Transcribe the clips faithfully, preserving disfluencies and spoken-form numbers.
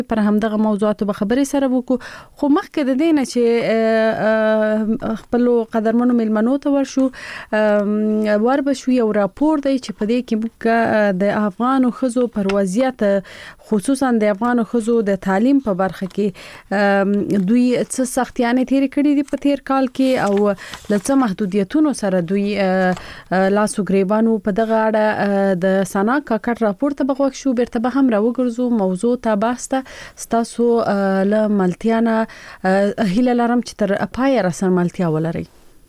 پر همدغه موضوعاتو به خبرې سره وکړو. خو مخکې د دې نه چې خپل قدرمنو ملمنو ته ورشو ور بشو یو راپور دی چې په دې کې موږ د افغانو ښځو پر وضعیت خصوصا د افغانو ښځو د تعلیم په برخه کې دوی څه سختیانې تیرې کړې دي په تیر کال کې او له څه محدودیتونو سره دوی لاسو ګریبانو په دغه اړه د سنا کاکړ راپور ته بغوښ شو. بیرته به هم راوګرځو موضوع ته باسته ستاسو له ملتیانه هیله لرم چې تر پای را سره ملتیا ولري.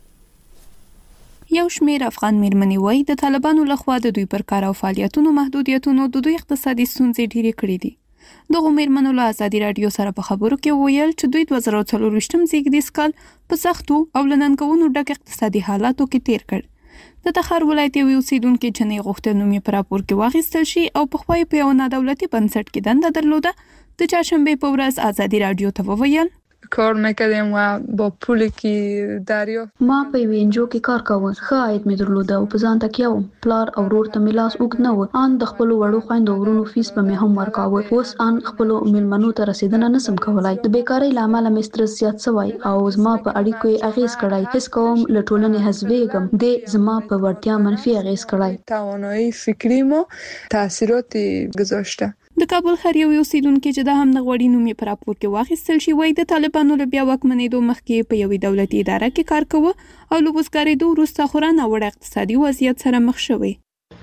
یو شمیر افغان میرمنې وایي د طالبانو لخوا د دوی پر کار او فعالیتونو محدودیتونو د دوی اقتصادي ستونزې ډېرې کړې دي. دغه میرمنو له ازادي رادیو سره په خبرو کې ویل چې دوی دوه زره څلور زیږدیز کال په سختو او له ننګونو ډک اقتصادي حالاتو کې تیر کړ. د تخار ولایت یو اوسیدونکو جنې غوښتنې نومي پر راپور کې واخیستل شي او په خوای په یو نادولتي بنسټ کې دنده درلوده. د چهارشنبه په ورځ ازادي رادیو ته وویل کار میکردیم و با پولی که دریافت ما په وینجو کې کار کاوه. ښه عاید مې درلوده او په ځان تکیه وم. پلار او ورور ته مې لاس اوږد نه و. ان د خپل وړو خویندو ورونو فیس به مې هم ورکاوه. اوس ان خپل ملمنو ته رسیدنه نسم کولای. د بیکاری لامل مې سترس زیات شوی او زما په اړیکو یې اغیز کړی. هیڅ کوم له ټولنې حذفېږم. د زما په ورتیا منفي اغیز کړی. توانایی فکری مو تاثیراتی گذاشته. د کابل هر یو اوسیدونکو چې د هم نغوړی نومي پر راپور کې واخیستل شي وای د طالبانو له بیا واکمنېدو مخکې په یوې دولتي اداره کې کار کوي او له وسګریدو وروسته خورانه وړ اقتصادي وضعیت سره مخ شوی.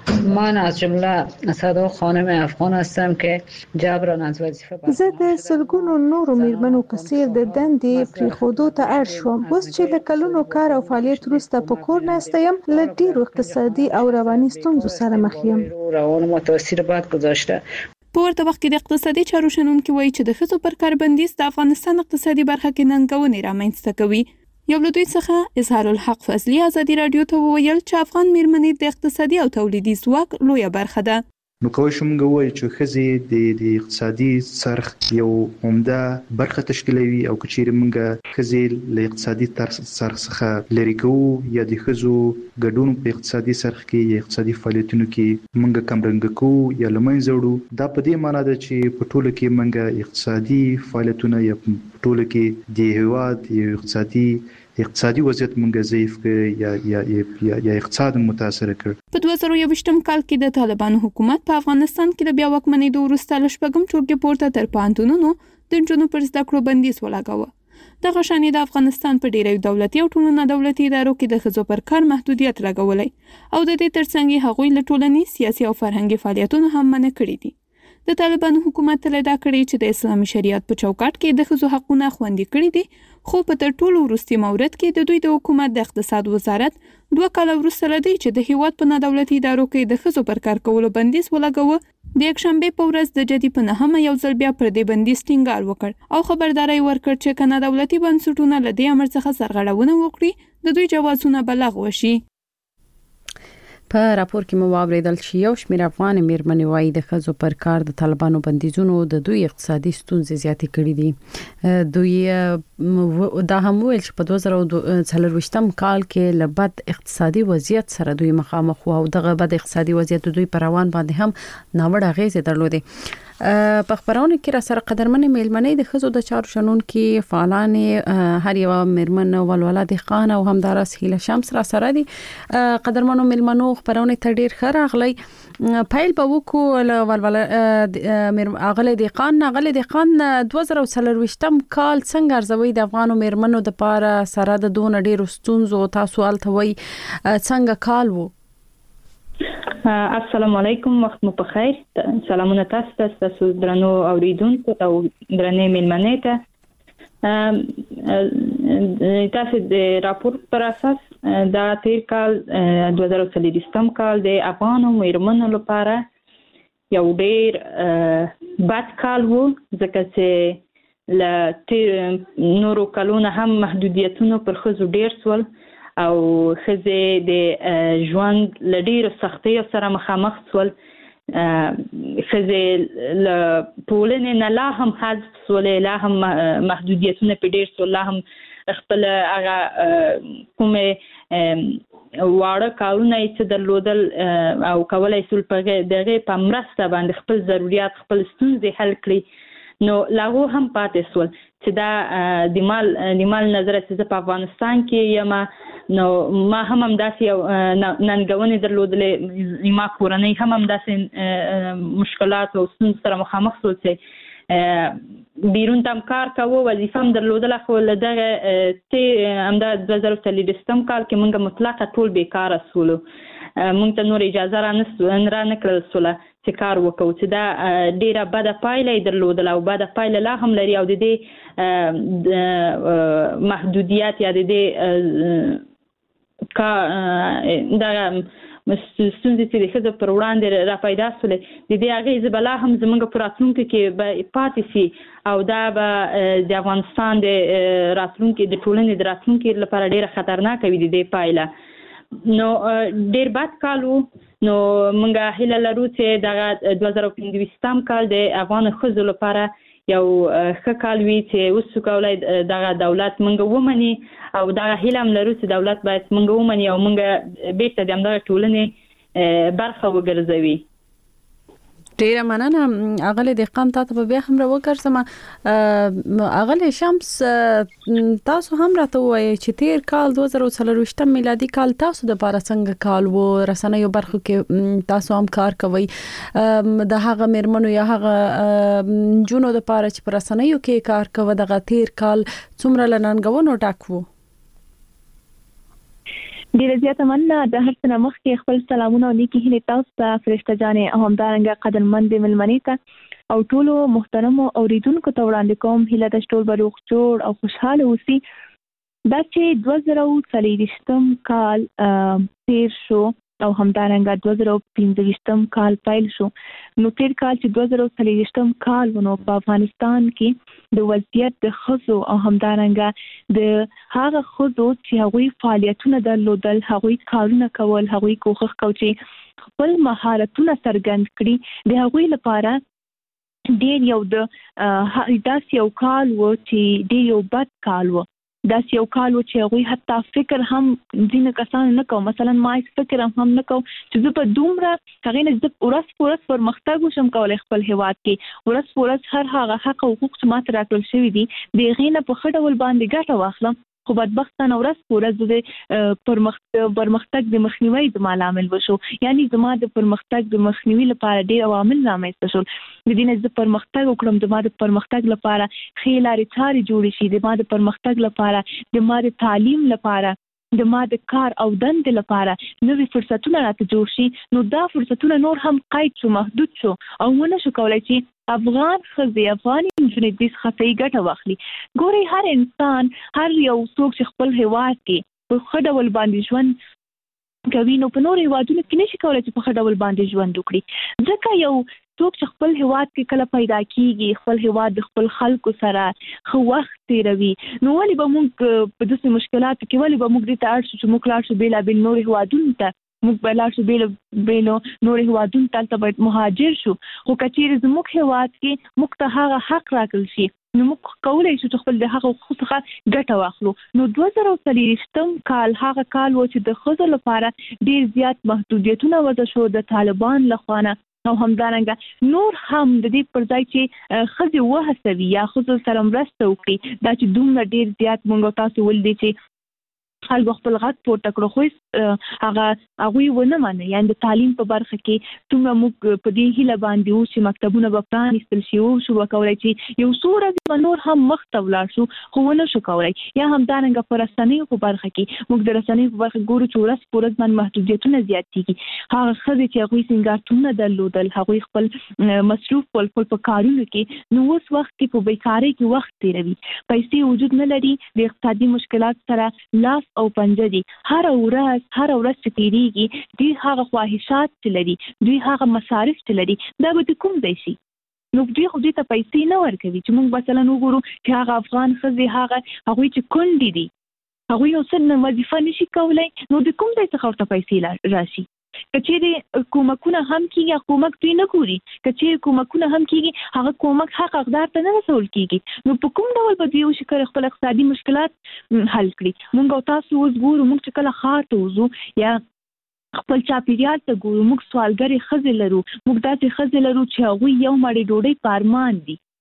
من از جمله صدا خانم افغان هستم که جبران از وظیفه برخواست. زه د سلګونو نورو میرمنو په څیر د دندې پریښودو ته اړ شوم. اوس چې له کلونو کار او فعالیت وروسته په کور ناسته یم له ډیرو اقتصادي او رواني ستونزو سره مخ یم. روان متاثر بد گذاشته. په ورته وخت کې د اقتصادي چارو شنونکي وایي چې د ښځو پر کار بندیز د افغانستان اقتصادي برخه کې ننګونې رامنځته کوي. یو له دوی څخه اظهار الحق فضلي ازادي رادیو ته وویل چې افغان میرمنې د اقتصادي او تولیدي ځواک لویه برخه ده. نو کوم شوم غوي چې خزي د د اقتصادي سرخ یو عمده برخه تشکیلوي او کچیر منګه خزي له اقتصادي سرخ څخه لری کوو یا د خزو ګډون په اقتصادي سرخ کې اقتصادي فعالیتونو کې منګه کمرنګ کوو یا لمن زړو. دا په دې معنی ده چې په ټوله کې منګه اقتصادي فعالیتونه یا په ټوله کې د هیواد یو اقتصادي اقتصادي وضعیت مونږ ضعیف کړ یا یا یا یا اقتصاد متاثر کړ. په دوه زره یوویشتم کال کې د طالبانو حکومت په افغانستان کې د بیا واکمنېدو وروسته له شپږم ټولګي پورته تر پوهنتونونو د نجونو پر زده کړو بندیز ولګاوه. دغه شانې د افغانستان په ډیری دولتي او ټولو نه دولتي ادارو کې د ښځو پر کار محدودیت لګولای او د دې ترڅنګ هغوی له ټولنیز سیاسي او فرهنګي فعالیتونو هم منع کړي دي. د طالبانو حکومت له دا کړی چې د اسلامي شریعت په چوکاټ کې د ښځو حقونه خوندي کړي دي. خو په تر ټولو وروستي مورد کې د دوی د حکومت د اقتصاد وزارت دوه کاله وروسته لدی چې د هیواد په نه دولتي ادارو کې د ښځو پر کار کولو بندیز ولګاوه. د یکشنبه په ورځ د جدي په نهمه یو ځل بیا پر دې بندیز ټینګار وکړ او خبرداري ورکړ چې کنه دولتي بنسټونه له دې امر څخه سرغړونه وکړي د دوی جوازونه بلغ وشي. په راپور کې مو واوریدل چې یو شمېر افغان میرمنې وایي د ښځو پر کار د طالبانو بندیزونو د دوی اقتصادي ستونزې زیاتې کړې دي. دوی دا هم ویل چې په دوه زره څلورویشتم کال کې له بد اقتصادي وضعیت سره دوی مخامخ وو او دغه بد اقتصادي وضعیت دوی پر روان باندې هم ناوړه اغیزې درلودې. په خبرونه کې را سره قدرمنې میلمنې د ښځو د چارو شنونکي فعالانې هر یو میرمن ولوله د خان او همدارس هیله شمس را سره دي. قدرمنو میلمنو خبرونه ته ډیر ښه راغلی. پایل به وکړو له ولوله اغله د خان اغله د خان دوه زره څلورویشتم کال څنګه ارزوي د افغانو میرمنو د پاره سره د دون ډیر ستونزو تاسو التوي څنګه کال وو؟ السلام علیکم، وخت مو په خیر. سلامونه تاسو ته، تاسو درنو اوریدونکو او درنې میلمنې ته. تاسو د راپور پر اساس دا تیر کال دوه زره څلورویشتم کال د افغانو میرمنو لپاره یو ډیر بد کال وو، ځکه چې له نورو کلونو هم محدودیتونو پر ښځو ډیر سول او ښځې د ژوند له ډیرو سختیو سره مخامخ سول. ښځې له ټولنې نه لا هم حذف سولې، لا هم محدودیتونه پې ډیر سول، لا هم خپل هغه کومې واړه کارونه یې څه درلودل او کولی سول په دغې په مرسته باندې خپل ضروریات، خپل ستونزې حل کړي. نو لاغو هم پاتې سول چې دا د مال د مال نظر چې په افغانستان کې یم نو ما هم همداسې یو ننګونې درلودلې ما کورنۍ هم همداسې مشکلات او ستونزو سره مخامخ شول چې بیرون ته هم کار کوو وظیفه هم درلودله خو له دغه چې همدا دوه زره څلوېښتم کال کې موږ مطلقه ټول بیکاره سولو موږ ته نور اجازه را نه کړل سوله چې کار وکړو چې دا ډیره بده پایله یې درلودله او بده پایله لا هم لري او د دې محدودیت یا د دې کا دغه ستونزې چې د ښځو پر وړاندې را پیدا سولې د دې اغېزې به لا هم زموږ په راتلونکي کې به پاتې سي او دا به د افغانستان د راتلونکي د ټولنې د راتلونکي لپاره ډیره خطرناکه وي د دې پایله نو ډیر بد کال و نو موږ هیله لرو چې دغه دوه زره پنځویشتم کال د افغان ښځو لپاره یو ښه کال وي چې اوس څوک کولای دغه دولت موږ ومني او دغه هیله هم لرو چې دولت باید موږ ومني او موږ بیرته د همدغه ټولنې برخه وګرځوي. ډیره مننه اغله دهقان تاسو په بیا هم راوګرځم. اغله شمس تاسو هم راته وایي چې تیر کال دوه زره څلوېښتم میلادي کال تاسو د لپاره څنګه کال وو رسنیو برخو کې تاسو هم کار کوي د هغه میرمنو یا هغه جنونو د لپاره چې پر رسنیو کې کار کوي دغه تیر کال څومره لننګونو ډک وو؟ ډیره زیاته مننه د هر څه نه مخکې خپل سلامونه او نیکې هیلې تاسو ته فرشته جانې او همدارنګه قدرمندې مېلمنې ته او ټولو محترمو اوریدونکو ته وړاندې کوم هیله ده چې ټول به روغ جوړ او خوشحاله اوسي. دا چې دوه زره څلوېښتم کال تیر شو او همدارنګه دوه زره پنځه کال پیل شو نو تیر کال چې دوه زره څلوېښتم کال ونو په افغانستان کې د وضعیت د ښځو او همدارنګه د هغه ښځو چې هغوی فعالیتونه درلودل هغوی کارونه کول هغوی کوښښ کو چې خپل مهارتونه څرګند کړي د هغوی لپاره ډیر یو د داسې یو کال و چې ډیر یو بد کال و داسې یو کال و چې هغوی حتی فکر هم ځینې کسانو نه کوو مثلا ما فکر هم نه کوم چې زه په دومره هغې نه زه ورځ په ورځ پرمختګ وشم کولی خپل هېواد کې ورځ په ورځ هر هغه حق او حقوق چې ما ته راکړل شوي دي د هغې نه په ښه ډول باندې ګټه واخلم خو بدبختانه ورځ په ورځ د پرمختګ د مخنیوي زما لامل وشو یعنی زما د پرمختګ د مخنیوي لپاره ډېر عوامل رامنځته شول د دې نه زه پرمختګ وکړم د ما د پرمختګ لپاره ښې لارې چارې جوړې شي د ما د پرمختګ لپاره د ما د تعلیم لپاره د ما د کار او دندې لپاره نوې فرصتونه راته جوړ شي نو دا فرصتونه نور هم قید شو محدود شو او ونه شو کولی چې افغان ښځې افغاني نجونې دې څخه صحیح ګټه واخلي. ګورئ هر انسان هر یو څوک چې خپل هېواد کې په ښه ډول باندې ژوند کوي نو په نورو هېوادونو کې نشي کولی چې په ښه ډول باندې ژوند وکړي ځکه یو څوک چې خپل هېواد کې کله پیدا کیږي خپل هېواد د خپل خلکو سره ښه وخت تېروي نو ولې به موږ په داسې مشکلاتو کې ولې به موږ دې ته اړ شو چې موږ لاړ شو بېلابېل نورو هېوادونو ته موږ به لاړ شو بېلو بېلو نورو هېوادونو ته هلته باید مهاجر شو خو که چېرې زموږ هېواد کې موږ ته هغه حق راکړل شي نو موږ کولی شو چې خپل د هغه حقوقو څخه ګټه واخلو. نو دوه زره څلوېښتم کال هغه کال و چې د ښځو لپاره ډېر زیات محدودیتونه وضع شو د طالبان لخوا نه او همدارنګه نور هم د دې پر ځای چې ښځې وهڅوي یا ښځو سره مرسته وکړي دا چې دومره ډېر زیات موږ او تاسو ولیدې چې خلکو خپل غږ پورته کړو خو هغه هغوی ونه منه یعنې د تعلیم په برخه کې څومره موږ په دې هیله باندې وو چې مکتبونه به پرانیستل شي وشو به کولی چې یو څو ورځې به نور هم مخ ته ولاړ شو خو ونه شو کولی یا همدارنګه په رسنیو په برخه کې موږ د رسنیو په برخه ګورو چې ورځ په ورځ باندې محدودیتونه زیاتېږي هغه ښځې چې هغوی سینګارتونونه درلودل هغوی خپل مصروف ول خپل په کارونو کې نو اوس وخت کې په بیکارۍ کې وخت تېروي پیسې وجود نه لري د اقتصادي مشکلات سره لاس او پنجه دي هر ورځ هر ورځ چې تېرېږي دوی هغه خواهشات چې لري دوی هغه مصارف چې لري دا به د کوم ځای شي نو دوی خو دوی ته پیسې نه ورکوي چې موږ مثلا وګورو چې هغه افغان ښځې هغه هغوی چې کونډې دي هغوی یو څه وظیفه نشي کولی نو د کوم ځای څخه ورته پیسې راشي که چېرې کومکونه هم کېږي هغه کومک دوی نه ګوري که چېرې کومکونه هم کېږي هغه کومک حق حقدار ته نه رسول کېږي نو په کوم ډول به دوی وشي کړی خپل اقتصادي مشکلات حل کړي. موږ او تاسو اوس ګورو موږ چې کله ښار ته وځو یا خپل چاپېریال ته ګورو موږ سوالګرې ښځې لرو موږ داسې ښځې لرو چې هغوی یو مړۍ ډوډۍ په ارمان دي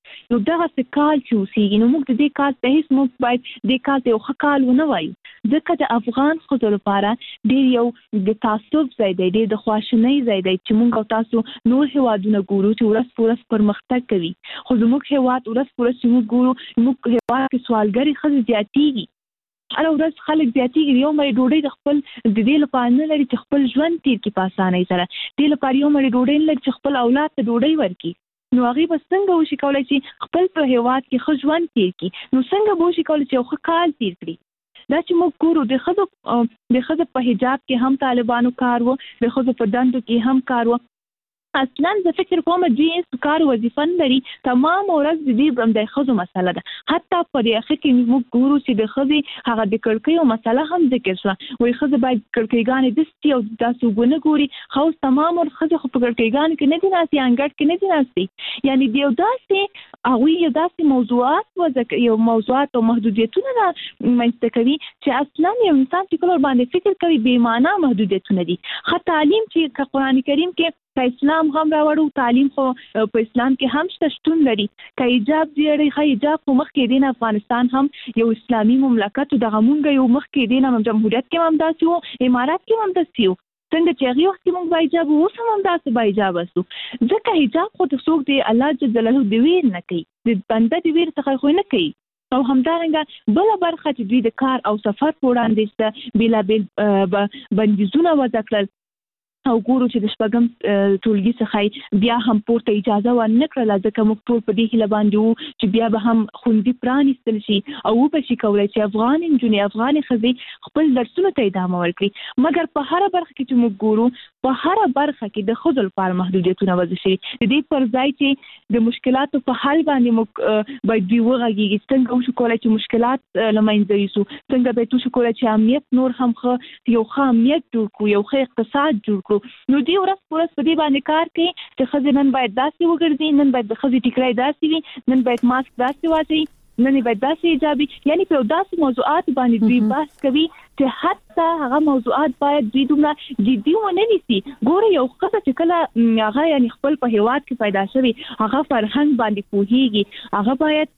نو دغه څه کال چې اوسېږي نو موږ د دې کال ته هیڅ موږ باید دې کال ته یو ښه کال ونه وایو، ځکه د افغان ښځو لپاره ډېر یو د تعصب ځای دی، ډېر د خواشینۍ ځای دی چې موږ او تاسو نور هېوادونه ګورو چې ورځ په ورځ پرمختګ کوي، خو زموږ هېواد ورځ په ورځ چې موږ ګورو موږ هېواد کې سوالګرې ښځې زیاتېږي، هره ورځ خلک زیاتېږي، یو مړۍ ډوډۍ د خپل د دې لپاره نه لري چې خپل ژوند تېر کړي په اسانۍ سره، دې لپاره یو مړۍ ډوډۍ نه لري چې خپل اولاد ته ډوډۍ ورکړي، نو هغې به څنګه وشي کولی چې خپل په هېواد کې ښه ژوند تېر کړي، نو څنګه به وشي کولی چې یو ښه کال تېر کړي. دا چې موږ ګورو د ښځو د ښځو په حجاب کې هم طالبانو کار و، د ښځو په دندو کې هم کار و، اصلا زه فکر کوم دوی هېڅ کار وظیفه نه لري، تمام ورځ د دې د ښځو مسله ده. حتی په دې اخر کې موږ ګورو چې د ښځې هغه د کړکیو مسله هم ذکر شوه، وایي ښځه باید کړکیګانې دستي او داسې اوبه نه ګوري، خو اوس تمام ورځ ښځې خو په کړکیګانو کې نه دي ناستې، انګړ کې نه دي ناستې، یعنې د یو داسې هغوی یو داسې موضوعات وضع یو موضوعات او محدودیتونه را منځته کوي چې اصلا یو انسان چې کله ورباندې فکر کوي بې معنا محدودیتونه دي. ښه تعلیم چې که قرآن کریم کې که اسلام هم راوړو، تعلیم خو په اسلام کې هم شته شتون لري، که حجاب دی ښه حجاب خو مخکې دی نه افغانستان هم یو اسلامي مملکت و، دغه مونږ یو مخکې دی نه جمهوریت کې هم همداسې و، امارات کې هم همداسې و، څنګه چې هغې وخت کې مونږ با حجاب و، اوس هم همداسې با حجابه سو، ځکه حجاب خو د څوک دی الله جل جلاله د ویر نه کوي، د بنده د ویر څخه خو نه کوي. او همدارنګه بله برخه چې دوی د کار او سفر په وړاندې سته بېلابېل بندیزونه وضع کړل، او ګورو چې د شپږم ټولګي څخه بیا هم پورته اجازه ورنه کړله، ځکه موږ ټول په دې هیله باندې وو چې بیا به هم ښوونځي پرانیستل شي او وبه شي کولی چې افغان نجونې افغانې ښځې خپل درسونو ته ادامه ورکړي، مګر په هره برخه کې چې موږ ګورو په هره برخه کې د ښځو لپاره محدودیتونه وضع شوي، د دې پر ځای چې د مشکلاتو په حل باندې موږ باید دوی وغږېږي، څنګه وشو کولی چې مشکلات له منځه یوسو، څنګه باید وشو کولی چې امنیت نور هم ښه یو ښه امنیت جوړ کړو، یو ښه اقتصاد جوړ کړو. نو دوی ورځ په ورځ په دې باندې کار کوي چې ښځې نن باید داسې وګرځي، نن باید د ښځې ټیکری داسې وي، نن باید ماسک داسې واچوي، نن باید داسې حجاب وي، یعنې په یو داسې موضوعات باندې دوی بحث کوي چې حتی هغه موضوعات باید دوی دومره جدي ونه نیسي. ګوره یو ښځه چې کله هغه یعنې خپل په هېواد کې پیدا شوي، هغه فرهنګ باندې پوهېږي، هغه باید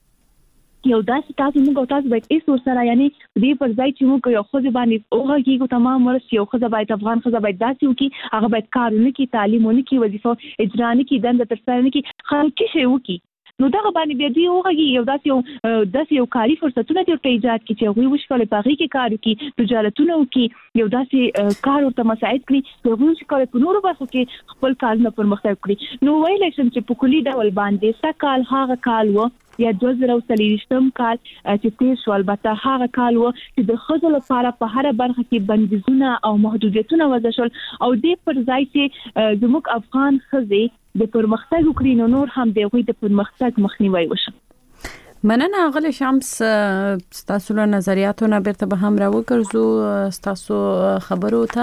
یو داسې تاسو موږ او تاسو باید هېڅ ورسره یعنې په دې پر ځای چې موږ یو ښځې باندې وغږېږو تمام ورځ، یو ښځه باید افغان ښځه باید داسې وکړي، هغه باید کار ونه کړي، تعلیم ونه کړي، وظیفه اجرا نه کړي، دنده ترسره نه کړي، خلک شی وکړي، نو دغه باندې بیا دوی وغږېږي، یو داسې یو داسې یو کاري فرصتونه دې ورته ایجاد کړي چې هغوی وشي کولی په هغې کې کار وکړي، تجارتونه وکړي، یو داسې کار ورته مساعد کړي چې هغوی وشي کولی په نورو برخو کې خپل کارونه پرمختګ کړي. نو ویلی شم چې په کلي ډول باندې سږ کال هغه کال و یا دوه زره او څلېرویشتم کال چې تېر شو، البته هغه کال و چې د ښځو لپاره په هره برخه کې بندیزونه او محدودیتونه وضع شول، او دې پر ځای چې زموږ افغان ښځې د پرمختګ وکړي، نو نور هم د هغوی د پرمختګ مخنیوی وشي. مننه غل شمس، ستاسو له نظریاتو نه بیرته به هم راوګرځو ستاسو خبرو ته.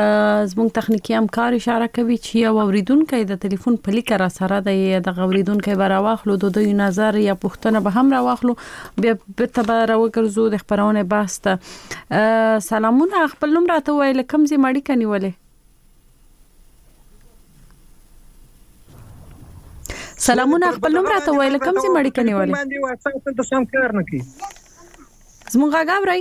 زموږ تخنیکی همکار اشاره کوي چې یو اوریدونکو د ټلیفون په لیک را سره د اوریدونکو به راواخلو، د دوی نظر یا پوښتنه به هم راواخلو، بیا بیرته به راوګرځو د خبرونه بحث ته. سلامونه، خپل نوم راته وایي، کوم ځای مړی کنيولې؟ سلامونه، خپل نوم راته وایي، کوم ځای مړی کنيولې؟ باندې واتساپ ته سم کار نه کوي. زموږ غاګ اورئ؟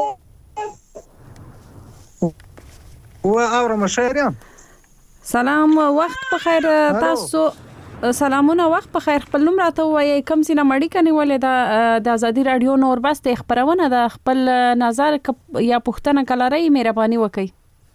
و اورم شهريان. سلام، وخت په خیر تاسو. سلامونه، وخت په خیر. خپل نوم راته وایي، کوم ځای مړی کنيولې؟ د ازادي رادیو نور بس ته خبرونه د خپل نظر یا پوښتنه کلري مهرباني وکړئ.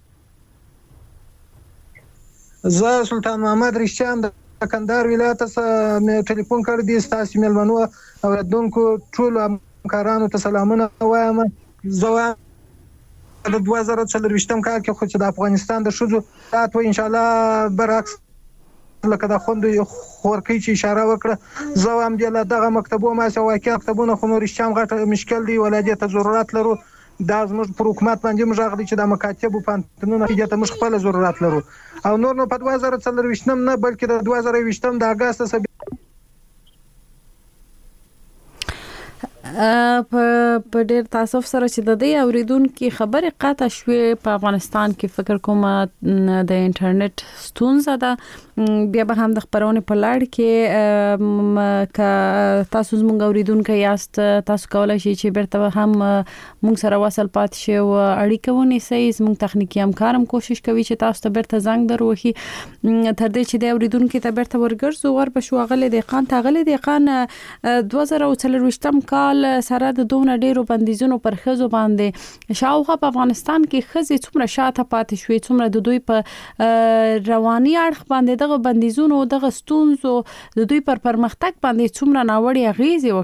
زه سلطان محمد رشتیان د کندهار ولایت څخه مې ټلیفون کړی دی، ستاسو مېلمنو اوریدونکو ټول همکارانو ته سلامونه وایم. زه وایم د دوه زره څلرویشتم کال کې خو چې د افغانستان د ښځو حالات و ان شاء الله برعکس لکه د خوندو خورکۍ چې اشاره وکړه، زه وایم د دغه مکتبو ماسه واقع مکتبونه خو نور شام غټ مشکل دی، ولادي ته ضرورت لرو، دا زموږ پر حکومت باندې موږ غواړو چې د مکاتب او پانتونونو کې ته موږ خپل ضرورت لرو، او نور نو په دوه زره څلرویشتم نه بلکې د دوه زره یوویشتم د اگست څخه په ډېر تاسف سره چې د دې اوریدونکو خبره قاطع شوې په افغانستان کې فکر کوم د انټرنیټ ستونزه ده بیا به هم د خبرونه په لړ کې ک تاسو زموږ اوریدونکو یاست تاسو کولای شئ چې بیرته هم موږ سره وصل پات شئ او اړیکه ونیسئ زموږ تخنیکی همکارم کوشش کوي چې تاسو ته بیرته زنګ دروخي تر دې چې د اوریدونکو ته بیرته ورګرځو ور به شو غلې د قان تغلې د قان دوه زره څلرويشتم کال سره د دوه ډیرو بندیزونو پر خزو باندې شاوخه په افغانستان کې خزې څومره شاته پاتې شوې څومره د دوی په رواني اړخ باندې دغه بندیزونو دغه ستونزو د دوی پر پرمختګ باندې څومره ناوړي اغیزې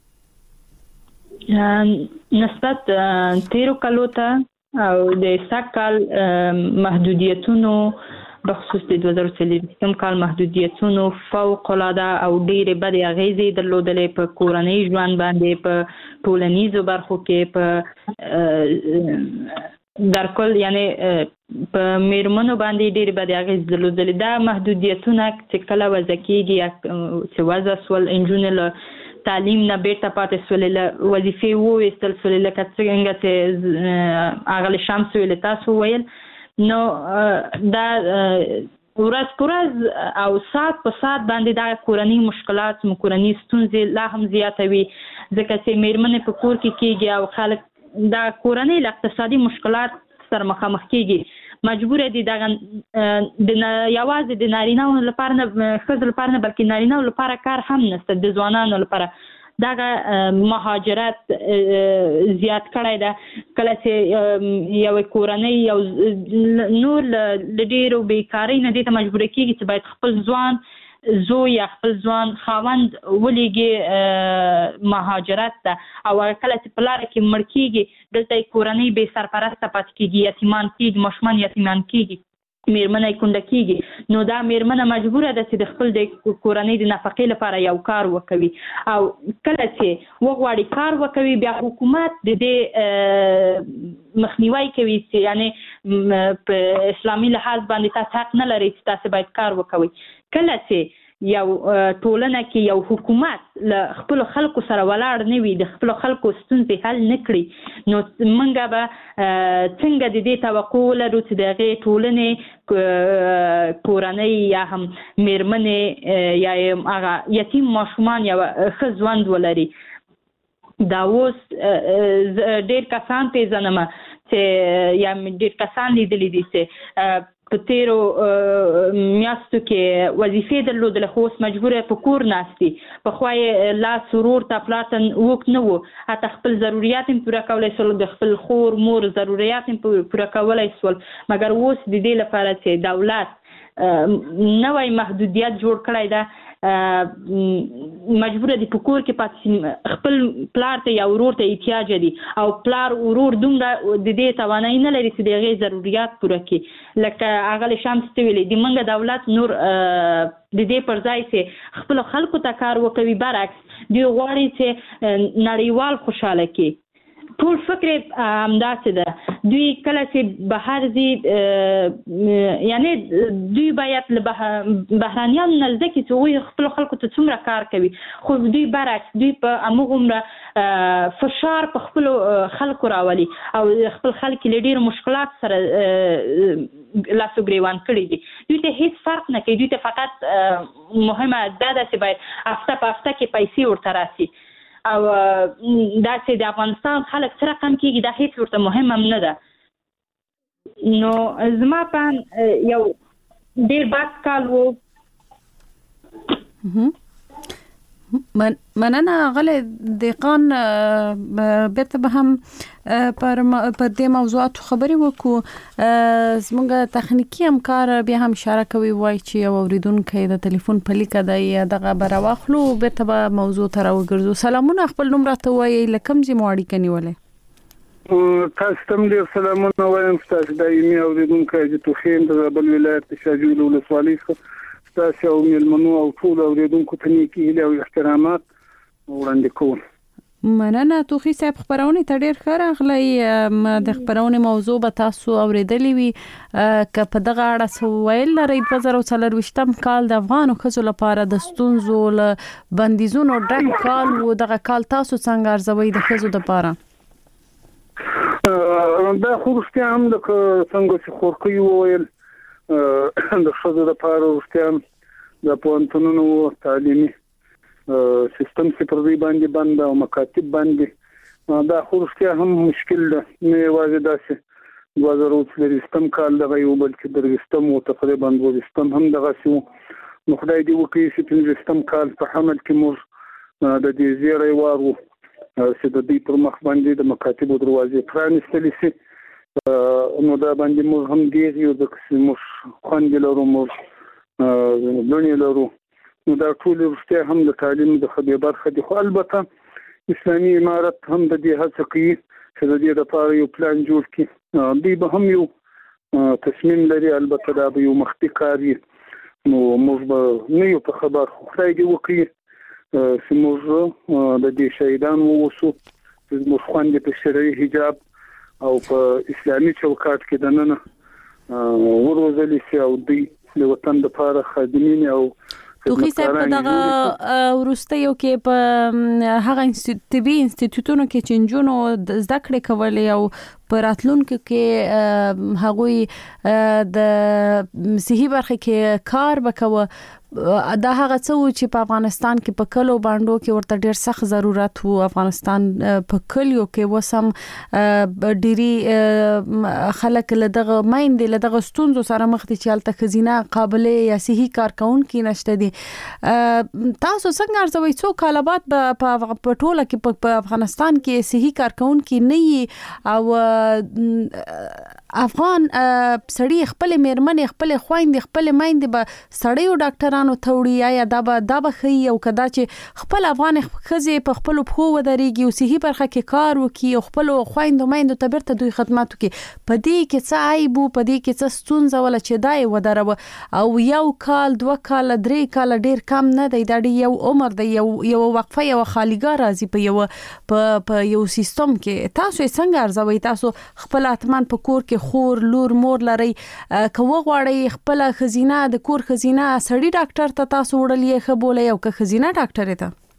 وکړي نسبت تیرو کالو ته او د سکل محدودیتونو بخصوص د دوه زره څلرويشتم کال محدودیتونو فوق العاده او ډېرې بدې اغیزې درلودلې په کورنۍ ژوند باندې په ټولنیزو برخو کې په در کل یعنی په میرمنو باندې ډېرې بدې اغیزې درلودلې دا محدودیتونه چې کله وضع کېږي چې وضع سول انجونې له تعلیم نه بیرته پاتې سولې له وظیفې وویستل سولې لکه څنګه چې اغلې شمس ویل تاسو ویل نو دا ورځ پر ورځ او سات په سات باندې دا کورنۍ مشکلات مو کورنۍ ستونزې لا هم زیاتوي ځکه چې میرمنې په کور کې کېږي او خلک دا کورنۍ له اقتصادي مشکلات سره مخامخ کېږي مجبور دي دغه د یوازې د نارینه‌و لپاره نه ښځو لپاره نه بلکې نارینه‌و لپاره کار هم نشته د ځوانانو لپاره دغه مهاجرت زیات کړی ده کله چې یو کورنۍ یو نور ل ډیرو بیکاری نه دي ته مجبور کیږي چې باید خپل ځوان زوی یا خپل ځوان خاوند ولېږي مهاجرت ته او کله چې په لاره کې مړ کیږي دلته کورنۍ بې سرپرسته پاتې کیږي یتیمان کیږي ماشومان یتیمان کیږي میرمنه کونډه کیږي نو دا میرمنه مجبوره ده چې د خپل د کورنۍ د نفقې لپاره یو کار وکوي او کله چې وغواړي کار وکوي بیا حکومت د دې مخنیوي کوي چې یعنی په اسلامي لحاظ باندې تاسو حق نه لرئ چې تاسو باید کار وکوي کله چې یو ټولنه کې یو حکومت له خپل خلکو سره ولاړ نه وي د خپل خلکو ستونزې حل نه کړي نو موږ به څنګه د دې توقع لرو چې د هغې ټولنې کورنۍ یا هم میرمنې یا هغه یتیم ماشومان یا ښه ژوند ولري دا اوس ډېر کسان پېژنم چې یا ډېر کسان لیدلي دي چې په تیرو میاشتو کې وظیفې درلودله خو اوس مجبوره په کور ناست دي پخوا یې لاس ورور ته پلار ته اوږد نه و حتی خپل ضروریات یې پوره کولی سول د خپل خور مور ضروریات یې پوره کولی سول مګر اوس د دې لپاره چې دولت نوی محدودیت جوړ کړی ده مجبوره دي په کور کې پاتې خپل پلار ته یا ورور ته احتیاج دي او پلار ورور دومره د دې توانایي نه لري چې د هغې ضروریات پوره کړي لکه هغه شمس ته ویلې د موږ دولت نور د دې پر ځای چې خپلو خلکو ته کار وکوي برعکس دوی غواړي چې نړیوال خوشحاله کړي ټول فکر همداسې ده دوی کله چې بهر ځي یعنی دوی باید له بهرانیانو نه زده کړي چې هغوی خپلو خلکو ته څومره کار کوي خو دوی برعکس دوی په هماغومره فشار په خپلو خلکو راولي او خپل خلک له ډېرو مشکلات سره لاس و ګریوان کړي دي دوی ته هیڅ فرق نه کوي دوی ته فقط مهمه دا ده چې باید هفته په هفته کې پیسې ورته راسي او دا چې د افغانستان خلک څه رقم کېږي دا هیڅ ورته مهم هم نه ده نو زما په یو ډېر بد کال و مننه غلې دقان بیرته به هم پر په دې موضوعاتو خبرې وکړو زموږ تخنیکی همکار بیا هم اشاره کوي وایي چې یو اوریدونکی د تلیفون په لیکه دی دغه به راواخلو بیرته به موضوع ته راوګرځو سلامونه خپل نوم راته وایي له کوم ځای مو اړیکه نیولې تاسو ته ډېر سلامونه وایم ستاسو دایمي اوریدونکی د توخیم د زابل ولایت د شاجویل ولسوالۍ څخه ستاسو او میلمنو او ټول اوریدونکو ته نیکې هیلې او احترامات وړاندې کوم مننه توخي صاحب خبرونه ته ډیر ښه راغلی د خبرونه موضوع به تاسو اوریدلې وي ک په دغه اړه سوال لري دوه زره څلرويشتم کال د افغانو خزو لپاره د ستونزو له بندیزونو ډک کال وو دغه کال تاسو څنګه ارزوي د خزو لپاره دا خو رښتیا هم د څنګه چې خورکي وویل د خزو لپاره رښتیا د پوهنتونونو تعلیمي سیستم چې پر دې باندې باندې او مکاتب باندې دا خو رښتیا هم مشکل ده نه یوازې داسې دوه زره څلرويشتم کال دغه یو بلکې درويشتم او تقریبا دویشتم هم دغه شو نو خدای دې وکړي چې پنځويشتم کال په حمل کې موږ د دې زیری وارو چې د دې پر مخ باندې د مکاتب دروازې پرانستلې شي نو دا باندې موږ هم دې یو د موږ خوندې لرو موږ لونی لرو نو دا ټول رښتیا هم د تعلیم د خبرې برخه دي خو البته اسلامي امارت هم د دې هڅه کوي چې د دې لپاره یو پلان جوړ کړي دوی به هم یو تصمیم لري البته دا به یو مخکې کار وي نو موږ به نه یو په خبر خو خدای دې وکړي چې موږ د دې شهیدان ووسو چې موږ خوندې په شرعي حجاب او په اسلامي چوکاټ کې دننه وروزلی شي او دوی د وطن لپاره خادمین او توخي صاحب په دغه ورستیو کې په هغه طبي انسټیټیوټونو کې چې نجونو زده کړې کولې او په راتلونکو کې هغوی د صحي برخه کې کار وکوي دا هغه څه چې په افغانستان کې په کلو باندې کې ورته ډیر سخت ضرورت وو افغانستان په کلیو کې وسم ډيري خلک له دغه مایند له دغه ستونزو سره مخ دي چې الته خزینه قابلیت یا صحي کارکونکو نشته دي تاسو څنګه ارزوي څو کاله بعد په ټوله کې په افغانستان کې صحي کارکونکو نه او افغان سړی خپل میرمنې خپل خويندې خپل مایند به سړیو ډاکټرانو توړي یا دا به دا به خي او کدا چې خپل افغان خزي په خپل په ودرېږي او صحي برخه کې کار وکي او خپل خويند مایند ته برته دوی خدمات وکي په دې کې څه عیب په دې کې څه ستونزه ولا چې دای ودرو او یو کال دوه کال درې کال ډیر کم نه دی دا یو عمر دی یو یو وقفه یو خالیګا راځي په یو په په یو سیستم کې تاسو څنګه ارزوي تاسو خپل اتمان په کور کې خور لور مور لري کوه غواړي خپل خزینه د کور خزینه سړی ډاکټر ته تاسو وړلې خبولې او که خزینه ډاکټر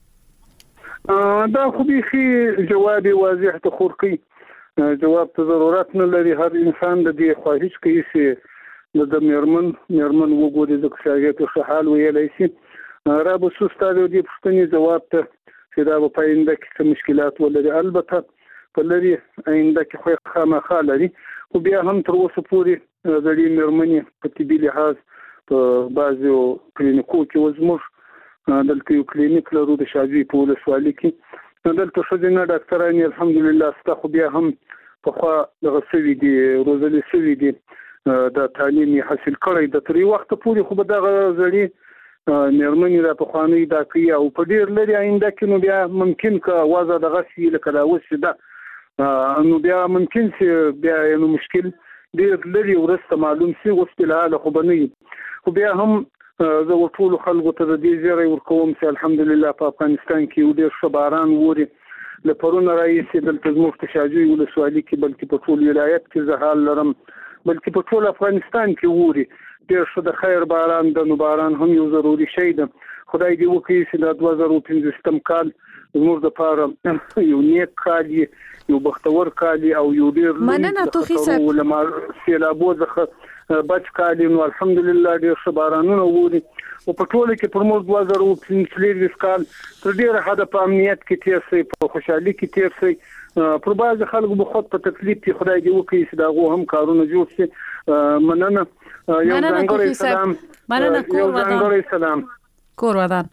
ته دا خو به جواب واضح ته خورقي جواب ته ضرورت نه لري هر انسان د دې خواهش کوي چې د میرمن میرمن وګوري د شاګرد په حال ویلای شي را به سوستاده دې پښتني جواب ته چې دا په پاینده کې مشکلات ولري البته په لري آینده کې خو خامخا لري خو بیا هم تر اوسه پورې د دې میرمنې په طبي لحاظ په بعضو کلینیکو کې وزموږ دلته یو کلینیک لرو د شاجوی په ولسوالۍ کې دلته ښځینه ډاکټران الحمدلله ستا خو بیا هم پخوا دغه سوي دي روزلي سوي دي د تعلیم حاصل کړی د تر وخت پورې خو به دغه زړی میرمنې را پخوانۍ دا کوي او په ډېر لري آینده کې نو بیا ممکن که وضع دغه شي لکه دا اوس ده نو بیا ممکن چې بیا نو مشکل ډېر لري ورسته معلوم شي اوس بلحاله خو به نه خو بیا هم زه ټول خلکو ته د دې زیری ورکوم چې الحمدلله په افغانستان کې یو ډېر ښه باران ووري له پرونه راهیسې دلته زموږ په شاجوی ولسوالۍ کې بلکې په ټول ولایت کې زه حال لرم بلکې په ټول افغانستان کې ووري ډېر ښه د خیر باران د نو باران هم یو ضروري شی ده خدای دې وکړي چې د دوه زره پنځويشتم کال زموږ لپاره یو نیک کال یو بختور کال او یو ډېر مننه توخي صاحب ولما سیلابو ځخه بچ کال نو الحمدلله ډېر ښه بارانونه ووري او په ټوله کې پر موږ دوه زره پنځلس کال تر ډېره حده په امنیت کې تیر شي په خوشحالي کې تیر شي پر بعض خلکو به خود په تکلیف کې خدای دې وکړي چې داغو هم کارونه جوړ شي مننه یو څنګه سلام مننه کور ودان سلام کور ودان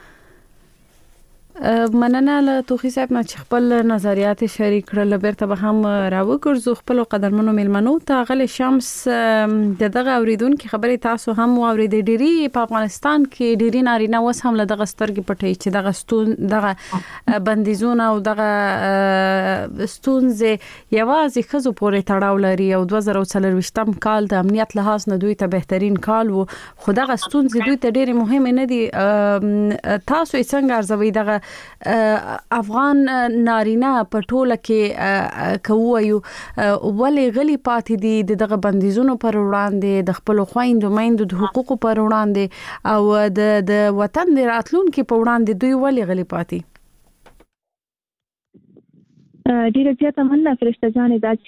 مننه له توخي صاحب نه خپل نظریات شریک کړل بیرته به هم راوګرځو خپل قدرمنو ملمنو ته غل شمس دغه اوریدونکو خبره تاسو هم اوریدې ډيري په افغانستان کې ډيري نارینه وس هم له دغه سترګې پټي چې دغه ستون دغه بندیزونه او دغه ستونزې یوازې خزو پورې تړاو لري او دوه زره څلرويشتم کال د امنیت لحاظ نه دوی ته بهترین کال وو خو دغه ستونزې دوی ته ډېری مهمه نه دي تاسو څنګه ارزوي دغه افغان نارینه په ټوله کې کوو ولې غلي پاتې دي دغه بندیزونو پر وړاندې د خپل خويندو مایندو د حقوقو پر وړاندې او د د وطن د راتلونکو په وړاندې دوی ولې غلي پاتې؟ ډیره زیاته مننه فرشته جانې دا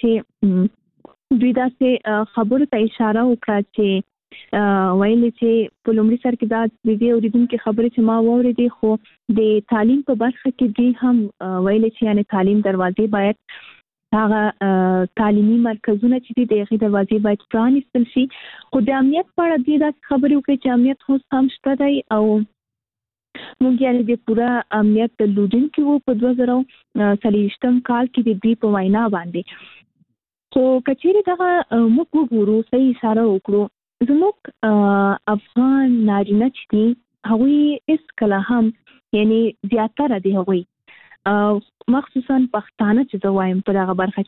چې دوی داسې خبرو ته اشاره وکړه چې ویلې چې په لومړي سر کې دا د دې اوریدونکو خبرې چې ما واورېدې خو د تعلیم په برخه کې دوی هم ویلې چې یعنی تعلیم دروازې باید هغه تعلیمي مرکزونه چې دي د هغې دروازې باید پرانیستل شي. خو د امنیت په اړه دوی داسې خبرې وکړې چې امنیت اوس هم شته دی او مونږ یعنی د پوره امنیت درلودونکي وو په دوه زره څلوېښتم کال کې د دوی په وینا باندې. خو که چیرې دغه موږ وګورو صحیح اشاره وکړو زموږ افغان نارینه چې دي هغوی هېڅکله هم یعنی زیاتره د هغوی مخصوصا پښتانه چې زه وایم په دغه برخه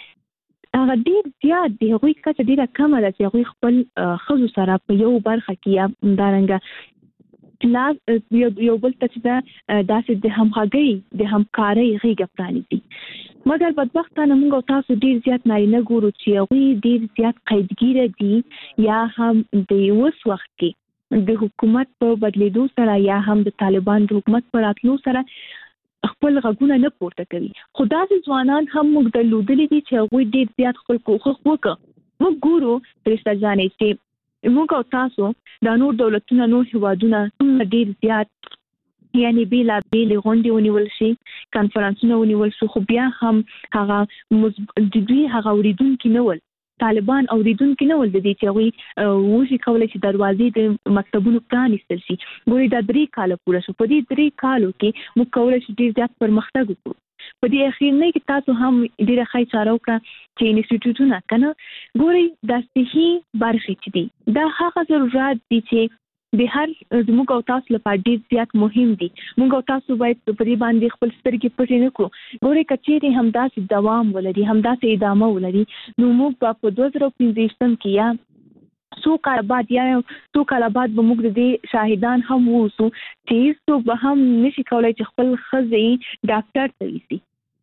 کې هغه ډېر زیات د هغوی کچه ډېره کمه ده چې هغوی خپل ښځو سره په یو برخه کې یا همدارنګه لاس یو بل ته چې دا داسې د همغږۍ د همکارۍ غېږه پرانیزي. مګر بدبختانه موږ او تاسو ډېر زیات نارینه ګورو چې هغوی ډېر زیات قیدګیره دي یا هم د اوس وخت کې د حکومت په بدلیدو سره یا هم د طالبان د حکومت په راتلو سره خپل غږونه نه پورته کوي. خو داسې ځوانان هم موږ درلودلي دي چې هغوی ډېر زیات خپل کوښښ وکړ. موږ ګورو فرشته جانې چې موږ او تاسو د نور دولتونو نور هیوادونه څومره ډېر زیات یعنی بیلا بیل غونډې ونیول شي کانفرنسونه ونیول شي خو بیا هم هغه د دوی هغه اوریدونکي نه ول طالبان اوریدونکي نه ول د دې چې هغوی وشي کولی چې دروازې د مکتبونو پرانیستل شي. ګورئ دا درې کاله پوره شو په دې درې کالو کې موږ کولی شو ډېر زیات پرمختګ وکړو. په دې اخرنۍ کې تاسو هم ډېره ښه اشاره وکړه چې انسټیټیوټونه که نه ګورئ دا صحي برخې چې دي دا هغه ضرورات دي چې د هر زموږ او تاسو لپاره ډېر زیات مهم دي. موږ او تاسو باید په دې باندې خپل سترګې پټې نه کړو. ګورئ که چیرې همداسې دوام ولري همداسې ادامه ولري نو موږ به په دوه زره پنځویشتم کې یا څو کاله بعد یا څو کاله بعد به موږ د دې شاهدان هم واوسو چې هېڅوک به هم نشي کولی چې خپل ښځې ډاکټر ته یوسي.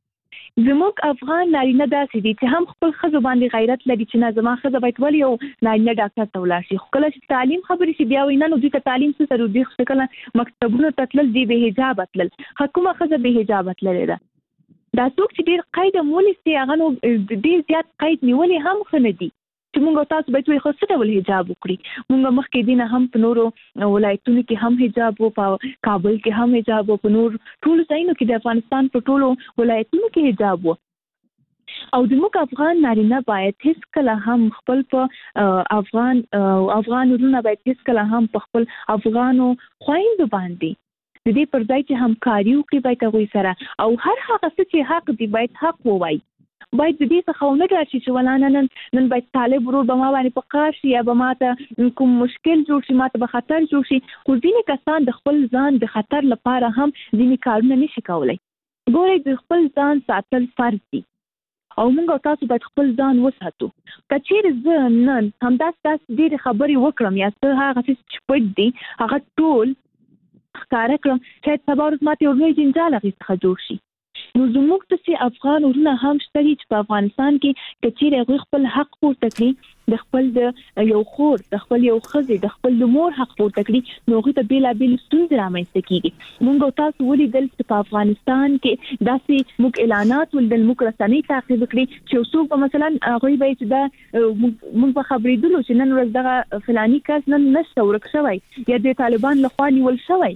زموږ افغان نارینه داسې دي چې هم خپل ښځو باندې غیرت لري چې نه زما ښځه باید ولې یو نارینه ډاکټر ته ولاړ شي. خو کله چې تعلیم خبرې شي بیا وایي نه نو دوی ته تعلیم څه سره دوی خو کله مکتبونو ته تلل دوی بې حجابه تلل. ښه کومه ښځه بې حجابه تللې ده؟ دا څوک چې ډېر قید هم ونیسي هغه نو ډېر زیات قید نیولې هم ښه نه دي چې موږ تاسو باید وایي خو څه ډول حجاب وکړي. موږ مخکې دې نه هم په نورو ولایتونو کې هم حجاب و په کابل کې هم حجاب و په نور ټولو ځایونو کې د افغانستان په ټولو ولایتونو کې حجاب و. او زموږ افغان نارینه باید هېڅکله هم خپل په افغان افغان ورونه باید هېڅکله هم په خپل افغانو خویندو باندې د دې پر ځای چې همکاري وکړي باید هغوی سره او هر هغه څه چې حق دي باید حق ووایي. باید د دې څخه ونه ډار شي چې ولا نن نن باید طالب ورور به ما باندې په قهر شي یا به ما ته کوم مشکل جوړ شي ما ته به خطر جوړ شي. خو ځینې کسان د خپل ځان د خطر لپاره هم ځینې کارونه نشي کولی. ګورئ د خپل ځان ساتل فرض دي او موږ او تاسو باید خپل ځان وساتو. که چیرې زه نن همداسې داسې ډېرې خبرې وکړم یا څه هغه څه چې پټ دي هغه ټول ښکاره کړم شاید سبا ورځ ماته یو لوی جنجال هغې څخه جوړ شي. نو زموږ داسې افغان ورونه هم شته دي چې په افغانستان کې که چیرې هغوی خپل حق پورته کړي د خپل د یو خور د خپل یو ښځې د خپل د مور حق پورته کړي نو هغوی ته بېلابېلې ستونزې رامنځته کېږي. موږ او تاسو ولیدل چې په افغانستان کې داسې موږ اعلانات ولیدل موږ رسنۍ تعقیب کړي چې یو څوک به مثلا هغوی به چې دا موږ به خبرېدلو چې نن ورځ دغه فلاني کس نن نشته ورک شوی یا د طالبان لخوا نیول شوی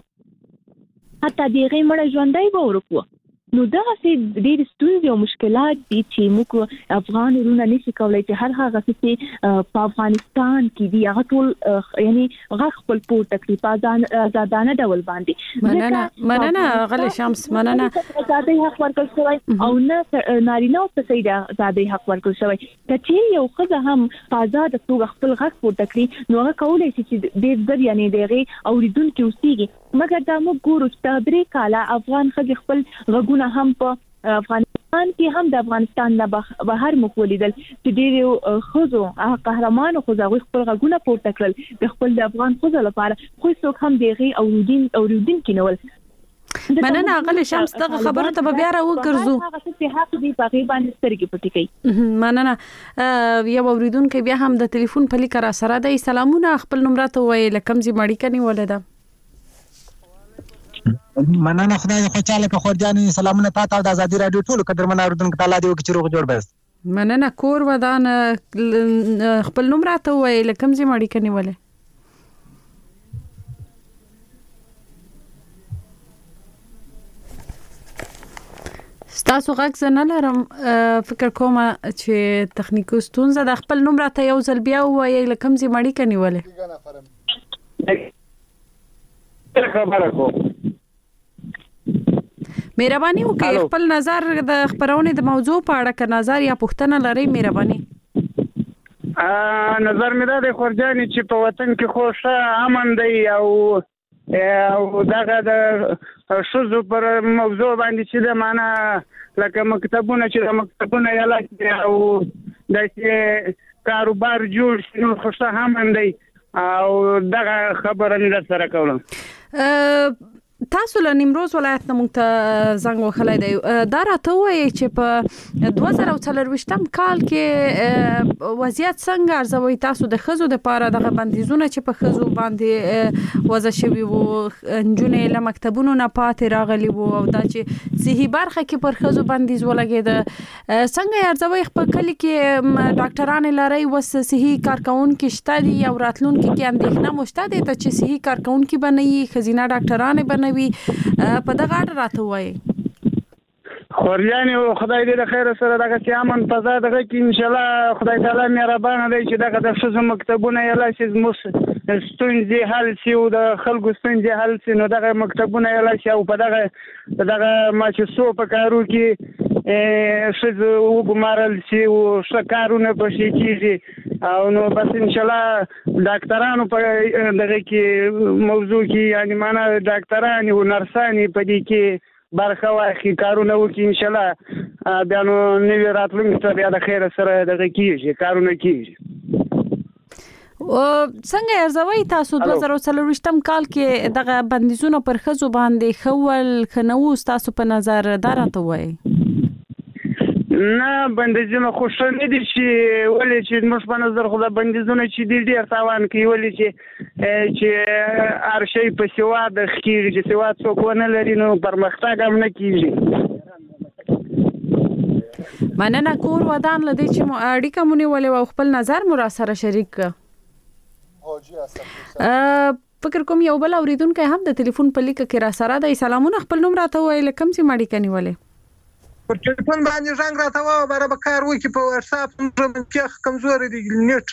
حتی د هغې مړه ژوندی به ورک و. نو دغسې ډېرې ستونزې او مشکلات دي چې موږ افغان ورونه نشي کولی چې هر هغه څه چې په افغانستان کې دي هغه ټول یعنې غږ خپل پورته کړي په ازادانه ډول باندې. مننه مننه غلې شمس مننه. ازادۍ حق ورکړل شوی او نه نارینهو ته صحیح د ازادۍ حق ورکړل شوی. که چیرې یو ښځه هم په ازاده توګه خپل غږ پورته کړي نو هغه کولی شي چې ډېر زر یعنې د هغې اورېدونکي اوسېږي. مګر دا موږ ګورو چې دا درې کاله افغان ښځې خپل غږونه هم په افغانستان کې هم د افغانستان نه بهر موږ ولیدل چې ډېرو ښځو هغه قهرمانو ښځو هغوی خپل غږونه پورته کړل د خپل د افغان ښځو لپاره خو هېڅوک هم د هغې اورېدونکي نه ول. مننه غل شمس دغه خبره ته بیا را وګرځو هغه څه حق دی په غي باندې سترګې پټې کوي. مننه یو اوریدونکو بیا هم د ټلیفون په لیک را سره د سلامونه خپل نمبر ته وای لکم زی مړی کني ولدا. مننه خدای خوشاله که خورجان سلامونه تاسو د ازادي رادیو ټول قدرمن اوریدونکو تعالی دی چې روغ جوړ بس. مننه کور ودان خپل نمبر ته وای لکم زی مړی کني ولې. تاسو غږ زنه لرم فکر کوم چې تخنیکي ستونزه د خپل نمبر ته یو ځل بیا وایي لکم زی مړی کني ولې. خبره کوم مهرباني وکړئ خپل نظر د خبرونه د موضوع په اړه ک نظر یا پوښتنه لرئ مهرباني. نظر مې دا د خورجان چې په وطن کې خوښه امن دی او او دغه د شوزو پر موضوع باندې چې د معنا لکه مکتبونه چې د مکتبونه یلا او د کاروبار جوړ شنو خوښه امن دی او دغه خبره مې سره کوله. تاسو له نیمروز ولایت نه مونږ ته زنګ وخلای دی دا راته وایي چې په دوه زره څلرويشتم کال کې وضعیت څنګه ارزوي تاسو د خزو د پاره دغه بندیزونه چې په خزو باندې وضع شوی وو انجونې له مکتبونو نه پاتې راغلي وو او دا چې صحي برخه کې پر خزو بندیز ولګید څنګه ارزوي خپل کلی کې ډاکټران لري وس صحي کارکونکو شته دي او راتلونکو کې اندېښنه مشته دي چې صحي کارکونکو بنئ خزینه ډاکټران بنئ په دغه اړه راته وایي. خورجان خدای دې د خیر سره دغه چې امن فضا دغه کې ان شاء الله خدای تعالی مهربان دی چې دغه د شوزو مکتبونه یلا چې موږ ستونزې حل شي او د خلکو ستونزې حل شي نو دغه مکتبونه یلا چې او په دغه دغه ما چې سو په کارو کې شوزو وګمارل شي او شکارونه په شي کېږي او نو بس ان شاء الله ډاکټرانو په دغه کې موضوع کې یعنی معنا ډاکټران او نرسان په دې کې برخه واخی کارونه وکړي ان شاء الله بیا نو نوی راتلونکي ته بیا د خیر سره دغه کېږي کارونه کېږي. او څنګه ارزوي تاسو دوه زره څلرويشتم کال کې دغه بندیزونه پر خزو باندې خول خنو تاسو په نظر دراته وایي. نه بندیزونه خوشا نه دي چې ولې چې موږ په نظر خو د بندیزونه چې ډیر ډیر تاوان کوي ولې چې چې هر شی په سواد خېږي چې سواد څوک ونه لري نو پرمختګ هم نه کیږي. مننه کور ودان لدی چې اړیکه مونږ ولې او خپل نظر مو را سره شریک فکر کوم یو بل اوریدونکو هم د ټلیفون په لیک کې را سره د سلامونه خپل نوم راته وایي لکم چې ماړی کني ولې پر ټلیفون باندې څنګه راته و بره به کار وکي په واتس اپ کې کمزوري دي نیټ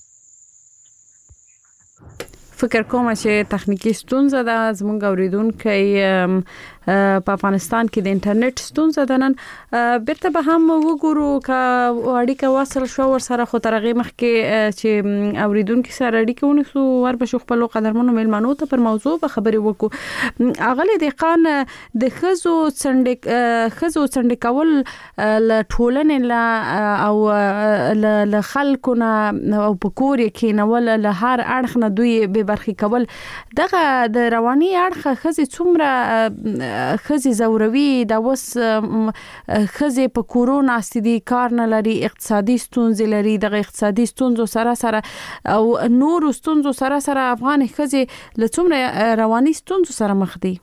فکر کوم چې تخنیکی ستونزه ده زموږ اوریدونکو په افغانستان کې د انټرنیټ ستونزه ده نن بیرته به هم وګورو ک اړیکه وصل شو ور سره خو ترغه مخ کې چې اوریدونکو سره اړیکه ونیسو ور به خپل قدرمنو ملمنو ته پر موضوع به خبرې وکړو. اغلی د قان د خزو څنډه خزو څنډه کول ل ټولنې لا او ل خلکونه او پکور کې نول له هر اړخ نه دوی به برخي کول دغه د رواني اړخ خزي څومره خزي زوروي دا وس خزي په کورونا ستدي کار نه لري اقتصادي ستونزې لري دغه اقتصادي ستونزو سره سره او نور ستونزو سره سره افغان خزي له څومره رواني ستونزو سره مخ دي.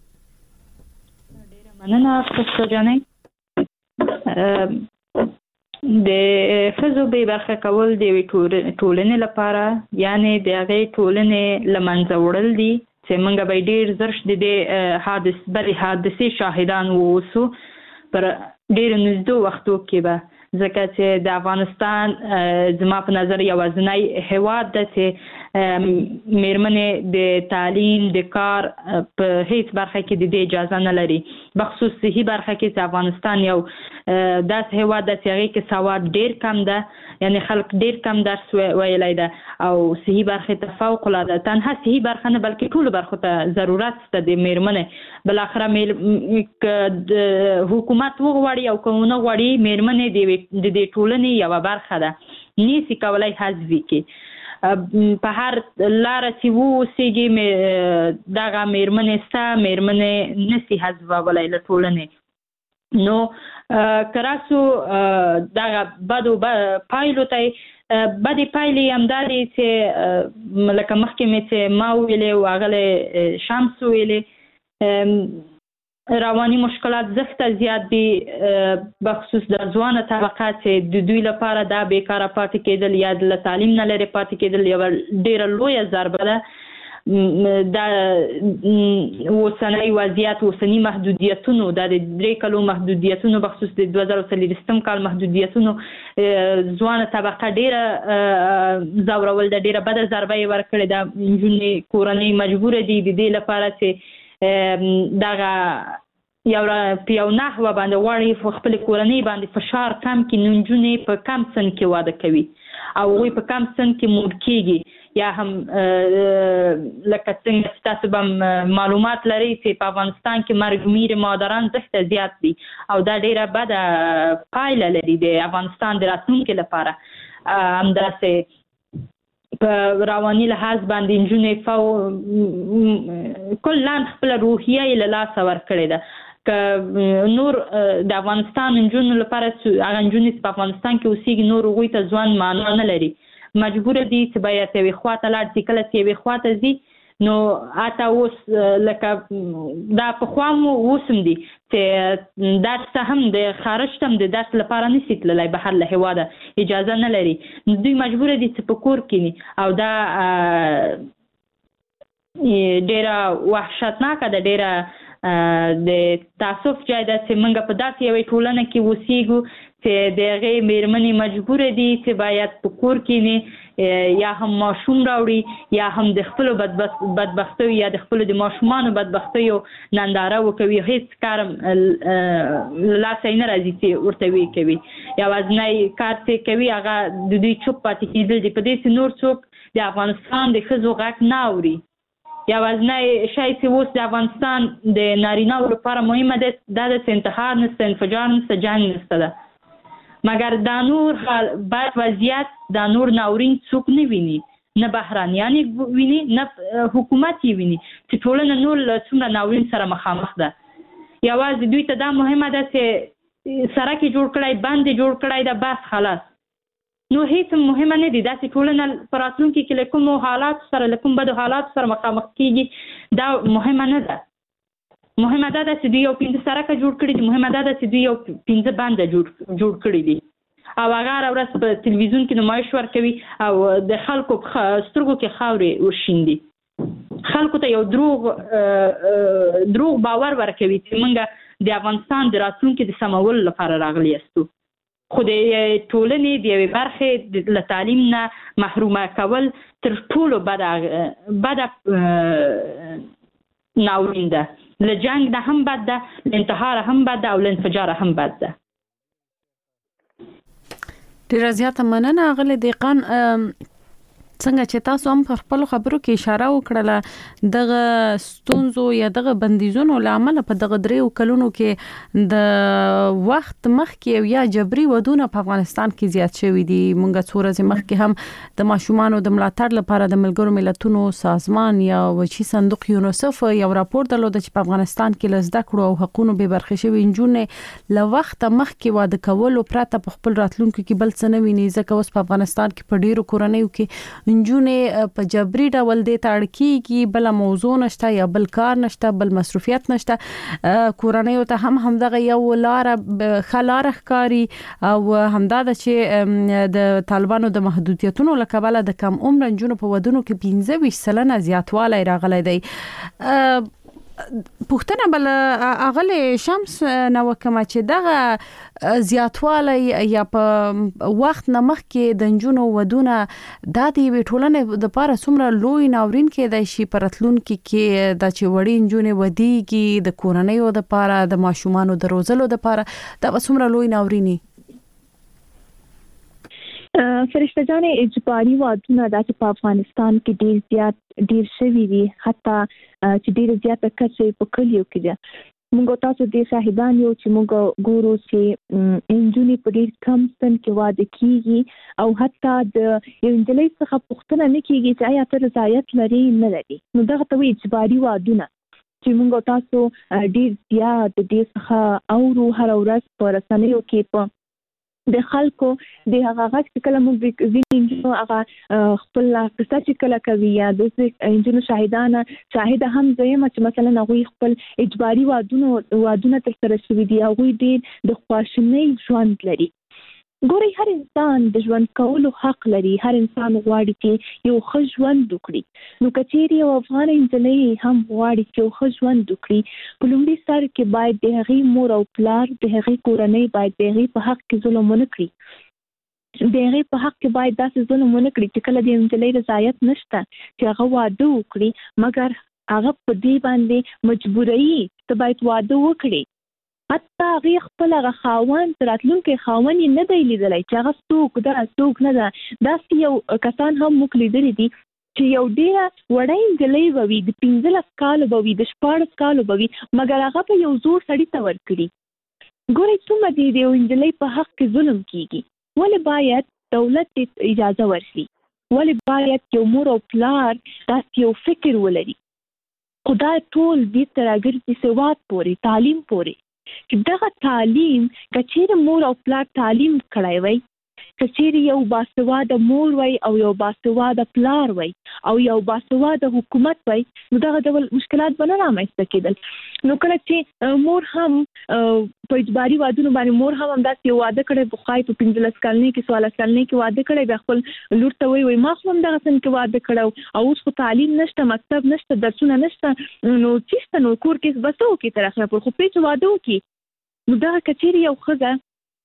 مننه تاسو جانې د خزو به برخه کول د ټولنې لپاره یعنی د هغه ټولنې لمنځه وړل دي چې موږ به ډیر زرش د حادث بلې حادثې شاهدان ووسو پر ډیر نږدې وختو کې به ځکه چې د افغانستان زما په نظر یو ځنای هواد د چې میرمنې د تعلیم د کار په هیڅ برخه کې د اجازه نه لري بخصوص صحي برخه کې چې افغانستان یو داس هواد د چې کې سواد ډیر کم ده یعنی خلک ډیر کم درس ویلای ده او صحي برخه ته فوق العاده تنها صحي برخه نه بلکې ټول برخه ته ضرورت ست د میرمنې بل اخره حکومت وغواړي او کومه غواړي میرمنې د دې ټولنې یو برخه ده نیسی کولای حذف کی په هر لاره چې ووسیږي دغه میرمنې سته میرمنې نسي حذفولی له ټولنې. نو که راسو دغه بدو پایلو ته بدې پایلې همدا دي چې لکه مخکې مې چې ما وویلې او هغه شمس وویلې رواني مشکلات زښته زیات دي بخصوص د ځوانه طبقه چې د دوی لپاره دا بیکاره پاتې کېدل یا له تعلیم نه لرې پاتې کېدل یوه ډېره لویه ضربه ده. دا اوسنی وضعیت اوسني محدودیتونو دا د درې کلو محدودیتونو بخصوص د دوه زره څلوېښتم کال محدودیتونو ځوانه طبقه ډېره ځورول ده ډېره بده ضربه یې ورکړې ده. نجونې کورنۍ مجبوره دي د دې لپاره چې دغه یو په یو نحوه باندې غواړي په خپل کورنۍ باندې فشار کم کړي. نجونې په کم سن کې واده کوي او هغوی په کم سن کې مور کېږي یا هم لکه څنګه چې تاسو به معلومات لرئ چې په افغانستان کې مرګ میر مادران زښته زیات دي او دا ډېره بده پایله لري د افغانستان د راتلونکي لپاره. همداسې په رواني لحاظ باندې نجونې فو کلا خپله روحیه یې له لاسه ورکړې ده. که نور د افغانستان نجونو لپاره هغه نجونې چې په افغانستان کې اوسېږي نور هغوی ته ژوند معنا نه لري مجبوره دي چې باید یوې خوا ته لاړ شي. کله چې یوې خوا ته ځي نو حتی اوس لکه دا پخوا مو اوس هم دي چې درس ته هم د خارج ته هم د درس لپاره نشي تللی بهر له هېواده اجازه نه لري. دوی مجبوره دي چې په کور کښېني او دا ډېره وحشتناکه ده ډېره د تاسف جای ده چې موږ په داسې یوې ټولنه کې اوسېږو چې د هغې میرمنې مجبوره دي چې باید په کور کښېني یا هم ماشوم راوړي یا هم د خپلو بدبختیو یا د خپلو د ماشومانو بدبختیو ننداره وکوي. هېڅ کار له لاسه یې نه راځي چې ورته ویې کوي. یوازینی کار چې کوي هغه د دوی چوپ پاتې کېدل دي. په دې چې نور څوک د افغانستان د ښځو غږ نه اوري. یوازینی شی چې اوس د افغانستان د نارینه‌و لپاره مهمه ده دا ده چې انتحار نشته، انفجار نشته، جنګ نشته ده. مګر دا نور بد وضعیت دا نور ناورین څوک نه ویني، نه بهرانیان یې ویني نه حکومت یې ویني چې ټولنه نور له څومره ناورین سره مخامخ ده. یوازې دوی ته دا مهمه ده چې سړک یې جوړ کړی، بند یې جوړ کړی ده، بس خلاص. نو هیڅ مهمه نه دي. داسې ټولنه په راتلونکي کې له کومو حالاتو سره له کوم بدو حالاتو سره مخامخ کېږي دا مهمه نه ده. مهمه دا ده چې دوی یو پنځه سړکه جوړ کړي دي، مهمه دا ده چې دوی یو پنځه بنده جوړ جوړ کړي دي او هغه هره ورځ په تلویزیون کې نمایش ورکوي او د خلکو په سترګو کې خاورې ورشیندي. خلکو ته یو دروغ دروغ باور ورکوي چې موږ د افغانستان د راتلونکي د سمولو لپاره راغلي یاستو. خو د ټولنې د یوې برخې له تعلیم نه محرومه کول تر ټولو بده بده ناورین ده. له جنگ ده هم بد ده، له انتحار هم بد ده او له انفجار هم بد ده. ډیره زیاته مننه اغلی دیقان. څنګه چې تاسو هم په خپل خبرو کې اشاره وکړه دغه ستونزو یا دغه بندیزونو لامل په دغه دریو کلونو کې د وخت مخکې یا جبري ودونه په افغانستان کې زیات شوي دي. مونږ څو ورځې مخکې هم د ماشومانو د ملاتړ لپاره د ملګرو ملتونو سازمان یا وچی صندوق یونیسف یو راپور درلود چې په افغانستان کې ل زده کړو او حقوقو به برخه شوي نجونې له وخت مخکې واده کول او پراته په خپل راتلونکو کې بل څه نه ویني. ځکه اوس په افغانستان کې په ډیرو کورنیو کې نجونې په جبري ډول د تړکیږي، بل موضوع نشته یا بل کار نشته، بل مصروفیت نشته. کورنیو ته هم همدغه یو لار خلار ښکاری او همدا د چې د طالبانو د محدودیتونو لکباله د کم عمر نجونو په ودونو کې پنځه ویشت سلنه زیاتوالی راغلی دی. پوښتنه بل اغلی شمس نو کومه چې دغه زیاتوالی یا په وخت نه مخکې د نجونو ودونه د دې ټولنې د لپاره څومره لوی ناورین کېدای شي په راتلونکي کې د چې وړي نجونې ودیږي د کورنیو د لپاره د ماشومانو د روزلو د لپاره دا څومره لوی ناوریني. فرشته جانې اجباري وادونه دا چې په افغانستان کې ډیر زیات ډیر شوي دي، حتی چې ډیر زیاته کچه په کلیو کې ده. موږ تاسو د شاهدان یو چې موږ ګورو چې انجونې په ډېر کم سن کې واده کیږي او حتی د یو نجلۍ څخه پوښتنه نه کیږي چې آیا ته رضایت لري نه لري. نو دغه ته وایي اجباري وادونه چې موږ تاسو ډېر زیات د دې څخه اورو هره ورځ په رسنیو کې په د خلکو د هغه غږ چې کله موږ ځینې نجونو هغه خپل قصه چې کله کوي یا داسې نجونو شاهدانه شاهده هم زه یم چې مثلا هغوی خپل اجباري وادونه وادونه ترسره شوي دي. هغوی ډېر د خواشینۍ ژوند لري. ګورئ هر انسان د ژوند کولو حق لري. هر انسان غواړي چې یو ښه ژوند وکړي. نو که چیرې یو افغانه نجلۍ هم غواړي چې یو ښه ژوند وکړي، په لومړي سر کې باید د هغې مور او پلار د هغې کورنۍ باید د هغې په حق کې ظلم ونه کړي. د هغې په حق کې باید داسې ظلم ونه کړي چې کله د نجلۍ رضایت نشته چې هغه واده وکړي، مګر هغه په دې باندې مجبوروي ته باید واده وکړي. حتی هغې خپل هغه خاوند راتلونکی خاوند یې نه دی لیدلی چې هغه څوک ده څوک نه ده. داسې یو کسان هم موږ لیدلي دي چې یو ډېره وړی نجلۍ به وي، د پنځلس کالو به وي، د شپاړس کالو به وي، مګر هغه به یو زوړ سړي ته ورکړي. ګورئ څومره د یو نجلۍ په حق کې ظلم کیږي. ولې باید دولت اجازه ورکړي؟ ولې باید یو مور او پلار داسې یو فکر ولري؟ خو دا ټول بیرته راګرځي سواد پورې، تعلیم پورې. چې دغه تعلیم که چیرې مور او پلار تعلیم کړی وی، که چیرې یو باسواده مور وی او یو باسواده پلار وی او یو باسواده حکومت وی، نو دغه ډول مشکلات به نه رامنځته کېدل. نو کله چې مور هم په اجباري وادونو باندې مور هم همداسې یو واده کړی، پخوای په پنځلس کلنۍ کې څوارلس کلنۍ کې واده کړی، بیا خپل لور ته وایي وایي ما خو همدغه سن کې واده کړی او اوس خو تعلیم نشته، مکتب نشته، درسونه نشته، نو چېرته نو کور کې به څه وکړي تر اخره پورې؟ خو پرې چې واده وکړي. نو دغه که چیرې یو ښځه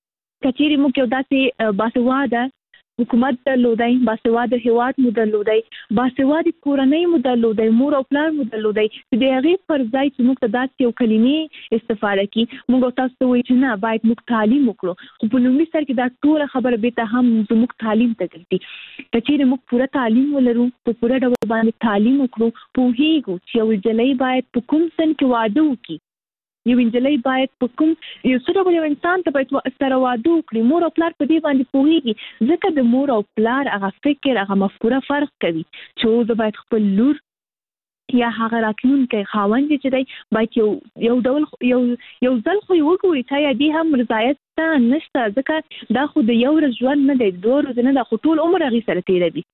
که چیرې موږ یو داسې باسواده حکومت درلودی، باسواده هیواد مو درلودی، باسواده کورنۍ مو درلودی، مور او پلار مو درلودی، چې د هغې پر ځای چې موږ ته داسې یو کلمې استفاده کړي، موږ تاسو ته وایي چې نه باید موږ تعلیم وکړو. خو په لومړي سر کې دا ټوله خبره بېرته هم زموږ تعلیم ته ګرځي. که چیرې موږ پوره تعلیم ولرو، په پوره ډول باندې تعلیم وکړو، پوهېږو چې یو نجلۍ باید په کوم سن کې واده وکړي، یو نجلۍ باید په کوم یو څه ډول یو انسان ته باید سره واده وکړي. مور او پلار په دې باندې پوهېږي، ځکه د مور او پلار هغه فکر هغه مفکوره فرق کوي چې زه باید خپل لور یا هغه راتلونکی خاوند چې دی باید یو یو ډول یو یو ځل خو یې وګوري چې آیا دې هم رضایت شته نشته، ځکه دا خو د یو ورځ ژوند نه دی، دوه ورځې نه ده، خو ټول عمر هغې سره تېروي.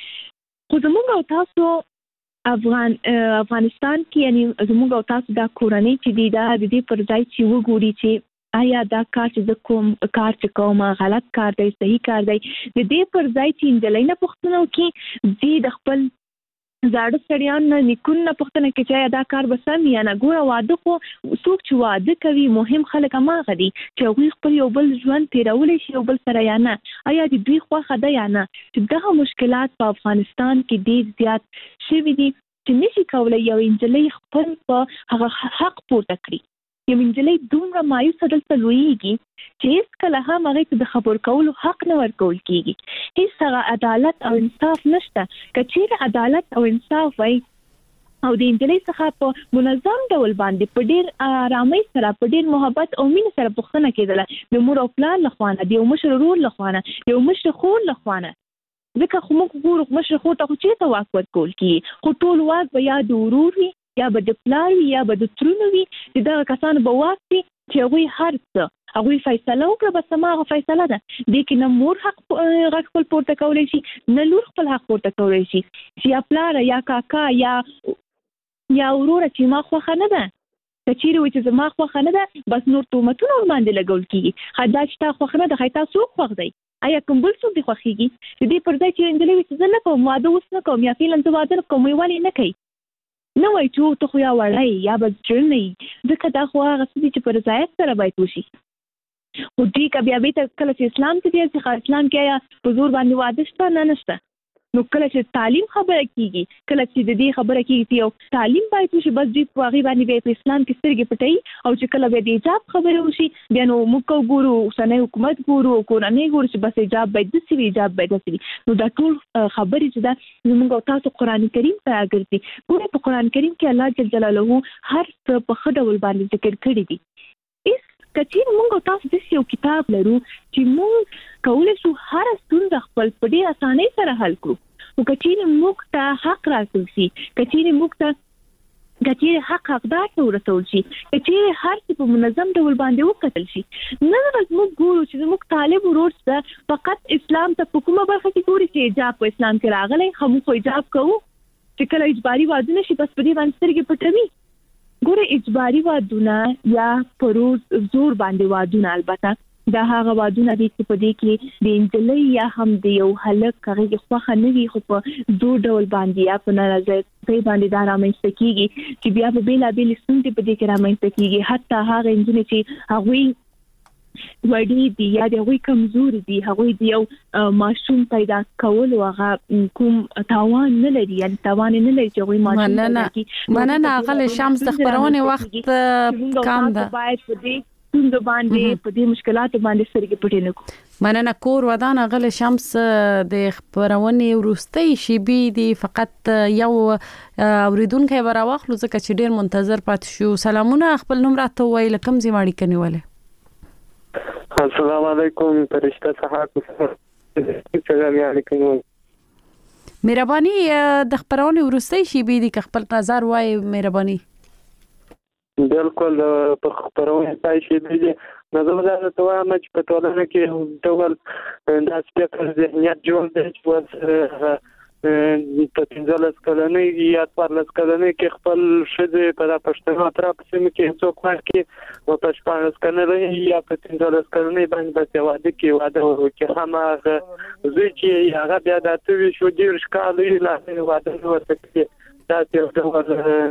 خو زموږ او تاسو افغان افغانستان کې یعنی زموږ او تاسو دا کورنۍ چې دی دا د دې پر ځای چې وګوري چې آیا دا کار چې زه کوم کار چې کوم غلط کار دی صحیح کار دی، د دې پر ځای چې نجلۍ نه پوښتنه وکړي، دې د خپل زاړه سړیانو نه نیکونو نه پوښتنه کوي چې آیا دا کار به سم یا نه. ګوره واده خو څوک چې واده کوي مهم خلک هماغه دي چې هغوی خپل یو بل ژوند تېرولی شي یو بل سره یا نه، آیا د دوی خوښه ده یا نه. چې دغه مشکلات په افغانستان کې ډېر زیات شوي دي چې نشي کولی یو نجلۍ خپل په هغه حق پورته کړي. یو نجلۍ دومره مایوسه دلته لویېږي چې هېڅکله هم هغې ته د خبر کولو حق نه ورکول کېږي. هېڅ هغه عدالت او انصاف نشته. که چیرې عدالت او انصاف وای او د نجلۍ څخه په منظم ډول باندې په ډېر ارامۍ سره په ډېر محبت او مینې سره پوښتنه کېدله د مور او پلار لخوا نه، د یو مشر ورور لخوا نه، د یو مشر خور لخوا نه، ځکه خو موږ ګورو مشر خور ته خو چېرته واک ورکول کېږي، خو ټول واک به یا د ورور وي یا به د پلار وي یا به د ترونو وي، چې دغه کسانو به واک وي چې هغوی هر څه هغوی فیصله وکړه، بس هماغه فیصله ده. دې کې نه مور حق غږ خپل پورته کولی شي، نه لور خپل حق پورته کولی شي چې یا پلاره یا کاکا یا یا وروره چې ما خوښه نه ده. که چیرې وایي چې زما خوښه نه ده، بس نور تهمتونه ورباندې لګول کېږي، ښه دا چې تا خوښه نه ده، ښایي تا څوک خوښ دی؟ آیا کوم بل څوک دې خوښېږي؟ د دې پر ځای چې نجلۍ وایي چې زه نه کوم واده اوس نه کوم یا فعلا زه واده نه کوم، وایي ولې نه کوي؟ نه وایي چې ته خو یا وړی یا به زړه نه یي، ځکه دا خو هغه څه دي چې په رضایت سره باید وشي. خو دوی که بیا بېرته کله چې اسلام ته ځي، اسلام کې آیا په زور باندې واده شته؟ نه نشته. نو کله چې تعلیم خبره کیږي کله چې د دې خبره کیږي چې یو تعلیم باید وشي بس دې په هغه باندې په اسلام کې سترګې پټي او چې کله به د حجاب خبره وشي بیا نو موږ ګورو اوسنۍ حکومت ګورو کورنۍ ګورو چې بس حجاب باید د سوي حجاب باید د سوي نو دا ټول خبرې چې دا زموږ او تاسو قران کریم ته راګرځي ګوره په قران کریم کې الله جل جلاله هر څه په خډه ول باندې ذکر کړی دي اس کچې موږ تاسو د یو کتاب لرو چې موږ کولای شو هر ستونزه خپل په ډېر اسانۍ سره حل کړو او کچې موږ ته حق راکړل شي کچې موږ ته کچې حق حقدار ته ورسول شي کچې هر څه په منظم ډول باندې وکتل شي نه بس موږ ګورو چې موږ طالب ورور څه فقط اسلام ته په کومه برخه کې ګوري چې حجاب په اسلام کې راغلی هم خو حجاب کوو چې کله اجباري وادونه شي بس په دې باندې سترګې پټوي ګوره اجباري وادونه یا پروز زور باندې وادونه البته دا هغه وادونه دي چې په دې کې د انجلۍ یا هم د یو هلک هغه خوخه نه وي خو په زور ډول باندې یا په نارضایت باندې دا رامنځته کیږي چې بیا په بیلا بیل ستونزې په دې کې رامنځته کیږي حتی هغه انجلۍ چې هغه وړي دي یا د هغوی کمزوري دي هغوی د یو ماشوم پیدا کول او هغه کوم تاوان نه لري یعنی تاوان نه لري چې هغوی ماشوم پیدا کړي مننه غل شمس د خبرونه وخت کم ده باید په دې څنګه باندې په دې مشکلات باندې سترګې پټې نه کو مننه کور ودان غل شمس د خبرونه ورستۍ شي بي دي فقط یو اوریدونکو براوخلو ځکه چې ډیر منتظر پات شو سلامونه خپل نوم راته وای لکم زی ماړي کنيواله السلام علیکم فرشتہ صاحب السلام علیکم مهرباني د خبرونه ورستۍ شي بي دي خپل نظر وای مهرباني بالکل په خبرونه پای شي بي دي نظر دا ته وایم چې په ټولنه کې ډول د سپیکر ذهنیت جوړ دی چې په پنځلس کلنۍ یا څوارلس کلنۍ کې خپل شذې په پښتنو اطراف سیمه کې څوک ورکړي او په شپږ کلنۍ یا په پنځلس کلنۍ باندې په واده کې واده وکړي هماغه زوی چې هغه بیا د اتوي شو ډیر ښکالي لا واده ورته دا یو ډول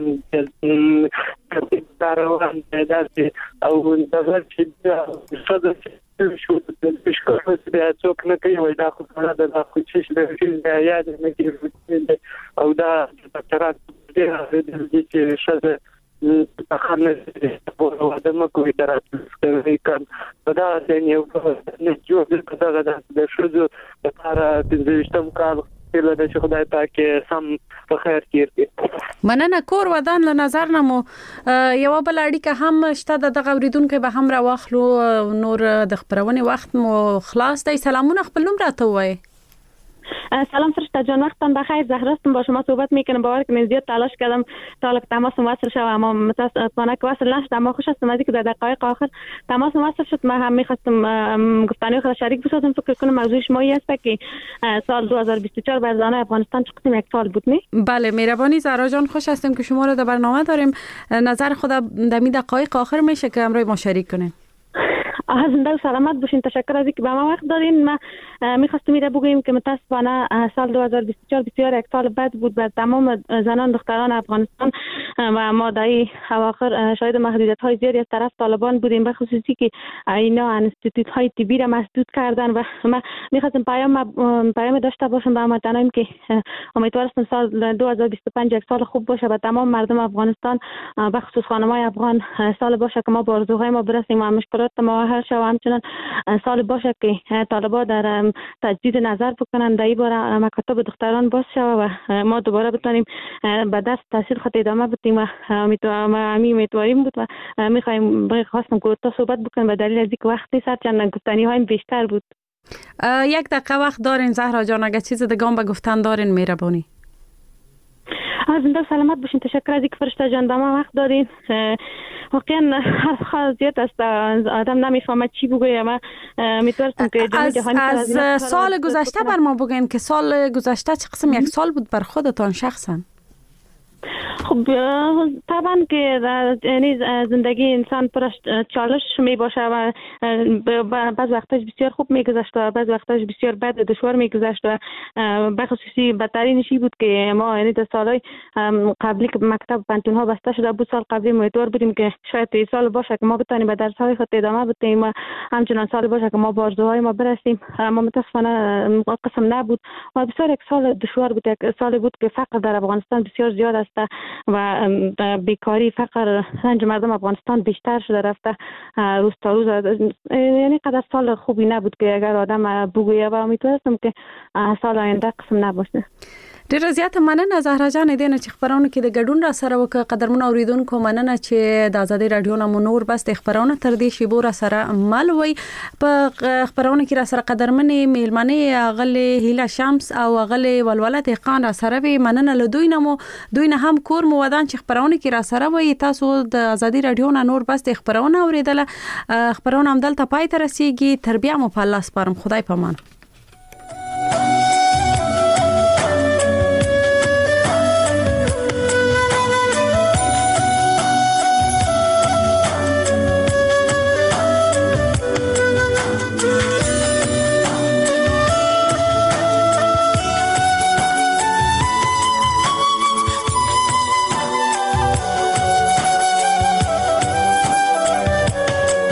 د روان دی او د ورچې د شو د شکر بیا څوک نه کوي وای دا خو نه دا خو چې د فیل یا د مګي او دا ډاکټران دې چې شته په خانه په واده مو کوي درته کار دا د یو نه جوړ کړه دا د شوزو لپاره د وشتم کار له د خدای پاک سم په خیر کړي مننه کور ودان له نظر نه مو یو بل اړیکه هم شته د غوریدونکو به هم را واخلو نور د خبرونه وخت مو خلاص دی سلامونه خپل نوم راته وای سلام فرشته جان وقتتان بخیر زهراستم با شما صحبت میکنم باور کنید زیاد تلاش کردم تا حالا تماس وصل شد اما متاسفانه که وصل نشد اما خوش هستم از اینکه در دقایق آخر تماس وصل شد من هم میخواستم گفتنی خود شریک بشم فکر کنم موضوع شما این است که سال دو هزار و بیست و چهار برزانه افغانستان چه قسم یک سال بود نه بله مهربانی زهرا جان خوش هستم که شما رو در برنامه داریم نظر خود در می دقایق آخر میشه که همراه ما شریک کنیم زنده و سلامت باشین تشکر از اینکه به ما وقت دادین ما میخواستم ایره بگوییم که متاسفانه سال دو هزار و بیست و چهار بسیار یک سال بد بود بر تمام زنان دختران افغانستان و ما در اواخر شاهد محدودیت های زیادی از طرف طالبان بودیم به خصوصی که اینا انستیتوت های طبی را مسدود کردن و ما میخواستم پیام پیام داشته باشم به هموطنان که امیدوارم سال دو هزار و بیست و پنج یک سال خوب باشه و تمام مردم افغانستان به خصوص خانم‌های افغان سال باشه که ما به آرزوهای ما برسیم و مشکلات ما حل شه و همچنان سال باشه که طالبان در تجدید نظر بکنن در این باره مکاتب دختران باز شه و ما دوباره بتونیم به دست تحصیل خود ادامه بدیم و امیدواریم بود و میخوایم خواستم که تا صحبت بکنم به دلیل از اینکه وقتی سر چند گفتنی های بیشتر بود. یک دقیقه وقت دارین زهرا جان اگه چیز دیگه هم به گفتن دارین مهربانی. زنده سلامت باشین تشکر از اینکه فرشته جان به ما وقت دارین. واقعا حرف خاص زیاد است آدم نمیفهمه چی بگویم و میتونستم که جام جهانی از, از سال گذشته بر ما بگین که سال گذشته چه قسم یک سال بود بر خودتان شخصا؟ خب طبعا که یعنی زندگی انسان پرش چالش می باشه و بعض وقتاش بسیار خوب میگذشت و بعض وقتاش بسیار بد و دشوار میگذشت و بخصوصی بدترینش بود که ما یعنی در سالهای قبلی که مکتب پانتون ها بسته شده بود، سال قبلی امیدوار بودیم که شاید این سال باشه که ما بتونیم به درس های خود ادامه بدیم و همچنان سال باشه که ما به آرزوهای ما برسیم، اما متاسفانه قسم نبود و بسیار یک سال دشوار بود. یک سال بود که فقر در افغانستان بسیار زیاد است و بیکاری، فقر، رنج مردم افغانستان بیشتر شده رفته روز تا روز. یعنی قدر سال خوبی نبود که اگر آدم بگویه و امیدوارم که سال آینده قسم نباشه. ډیره زیاته مننه زهرا جان دینه چې خبرونه کې د ګډون را سره وک قدرمن اوریدونکو مننه چې د ازادي رادیو نامو نور بس د خبرونه تر دې شی بور سره مل وي په خبرونه کې را سره قدرمن میلمنه غلې هیلا شمس او غلې ولولت خان را سره وي. مننه له دوی نمو دوی نه هم کور مو ودان چې خبرونه کې را سره وي. تاسو د ازادي رادیو نور بس د خبرونه اوریدله خبرونه هم دلته پای ته رسیدي. تربیه مو په الله سپارم. خدای پامان.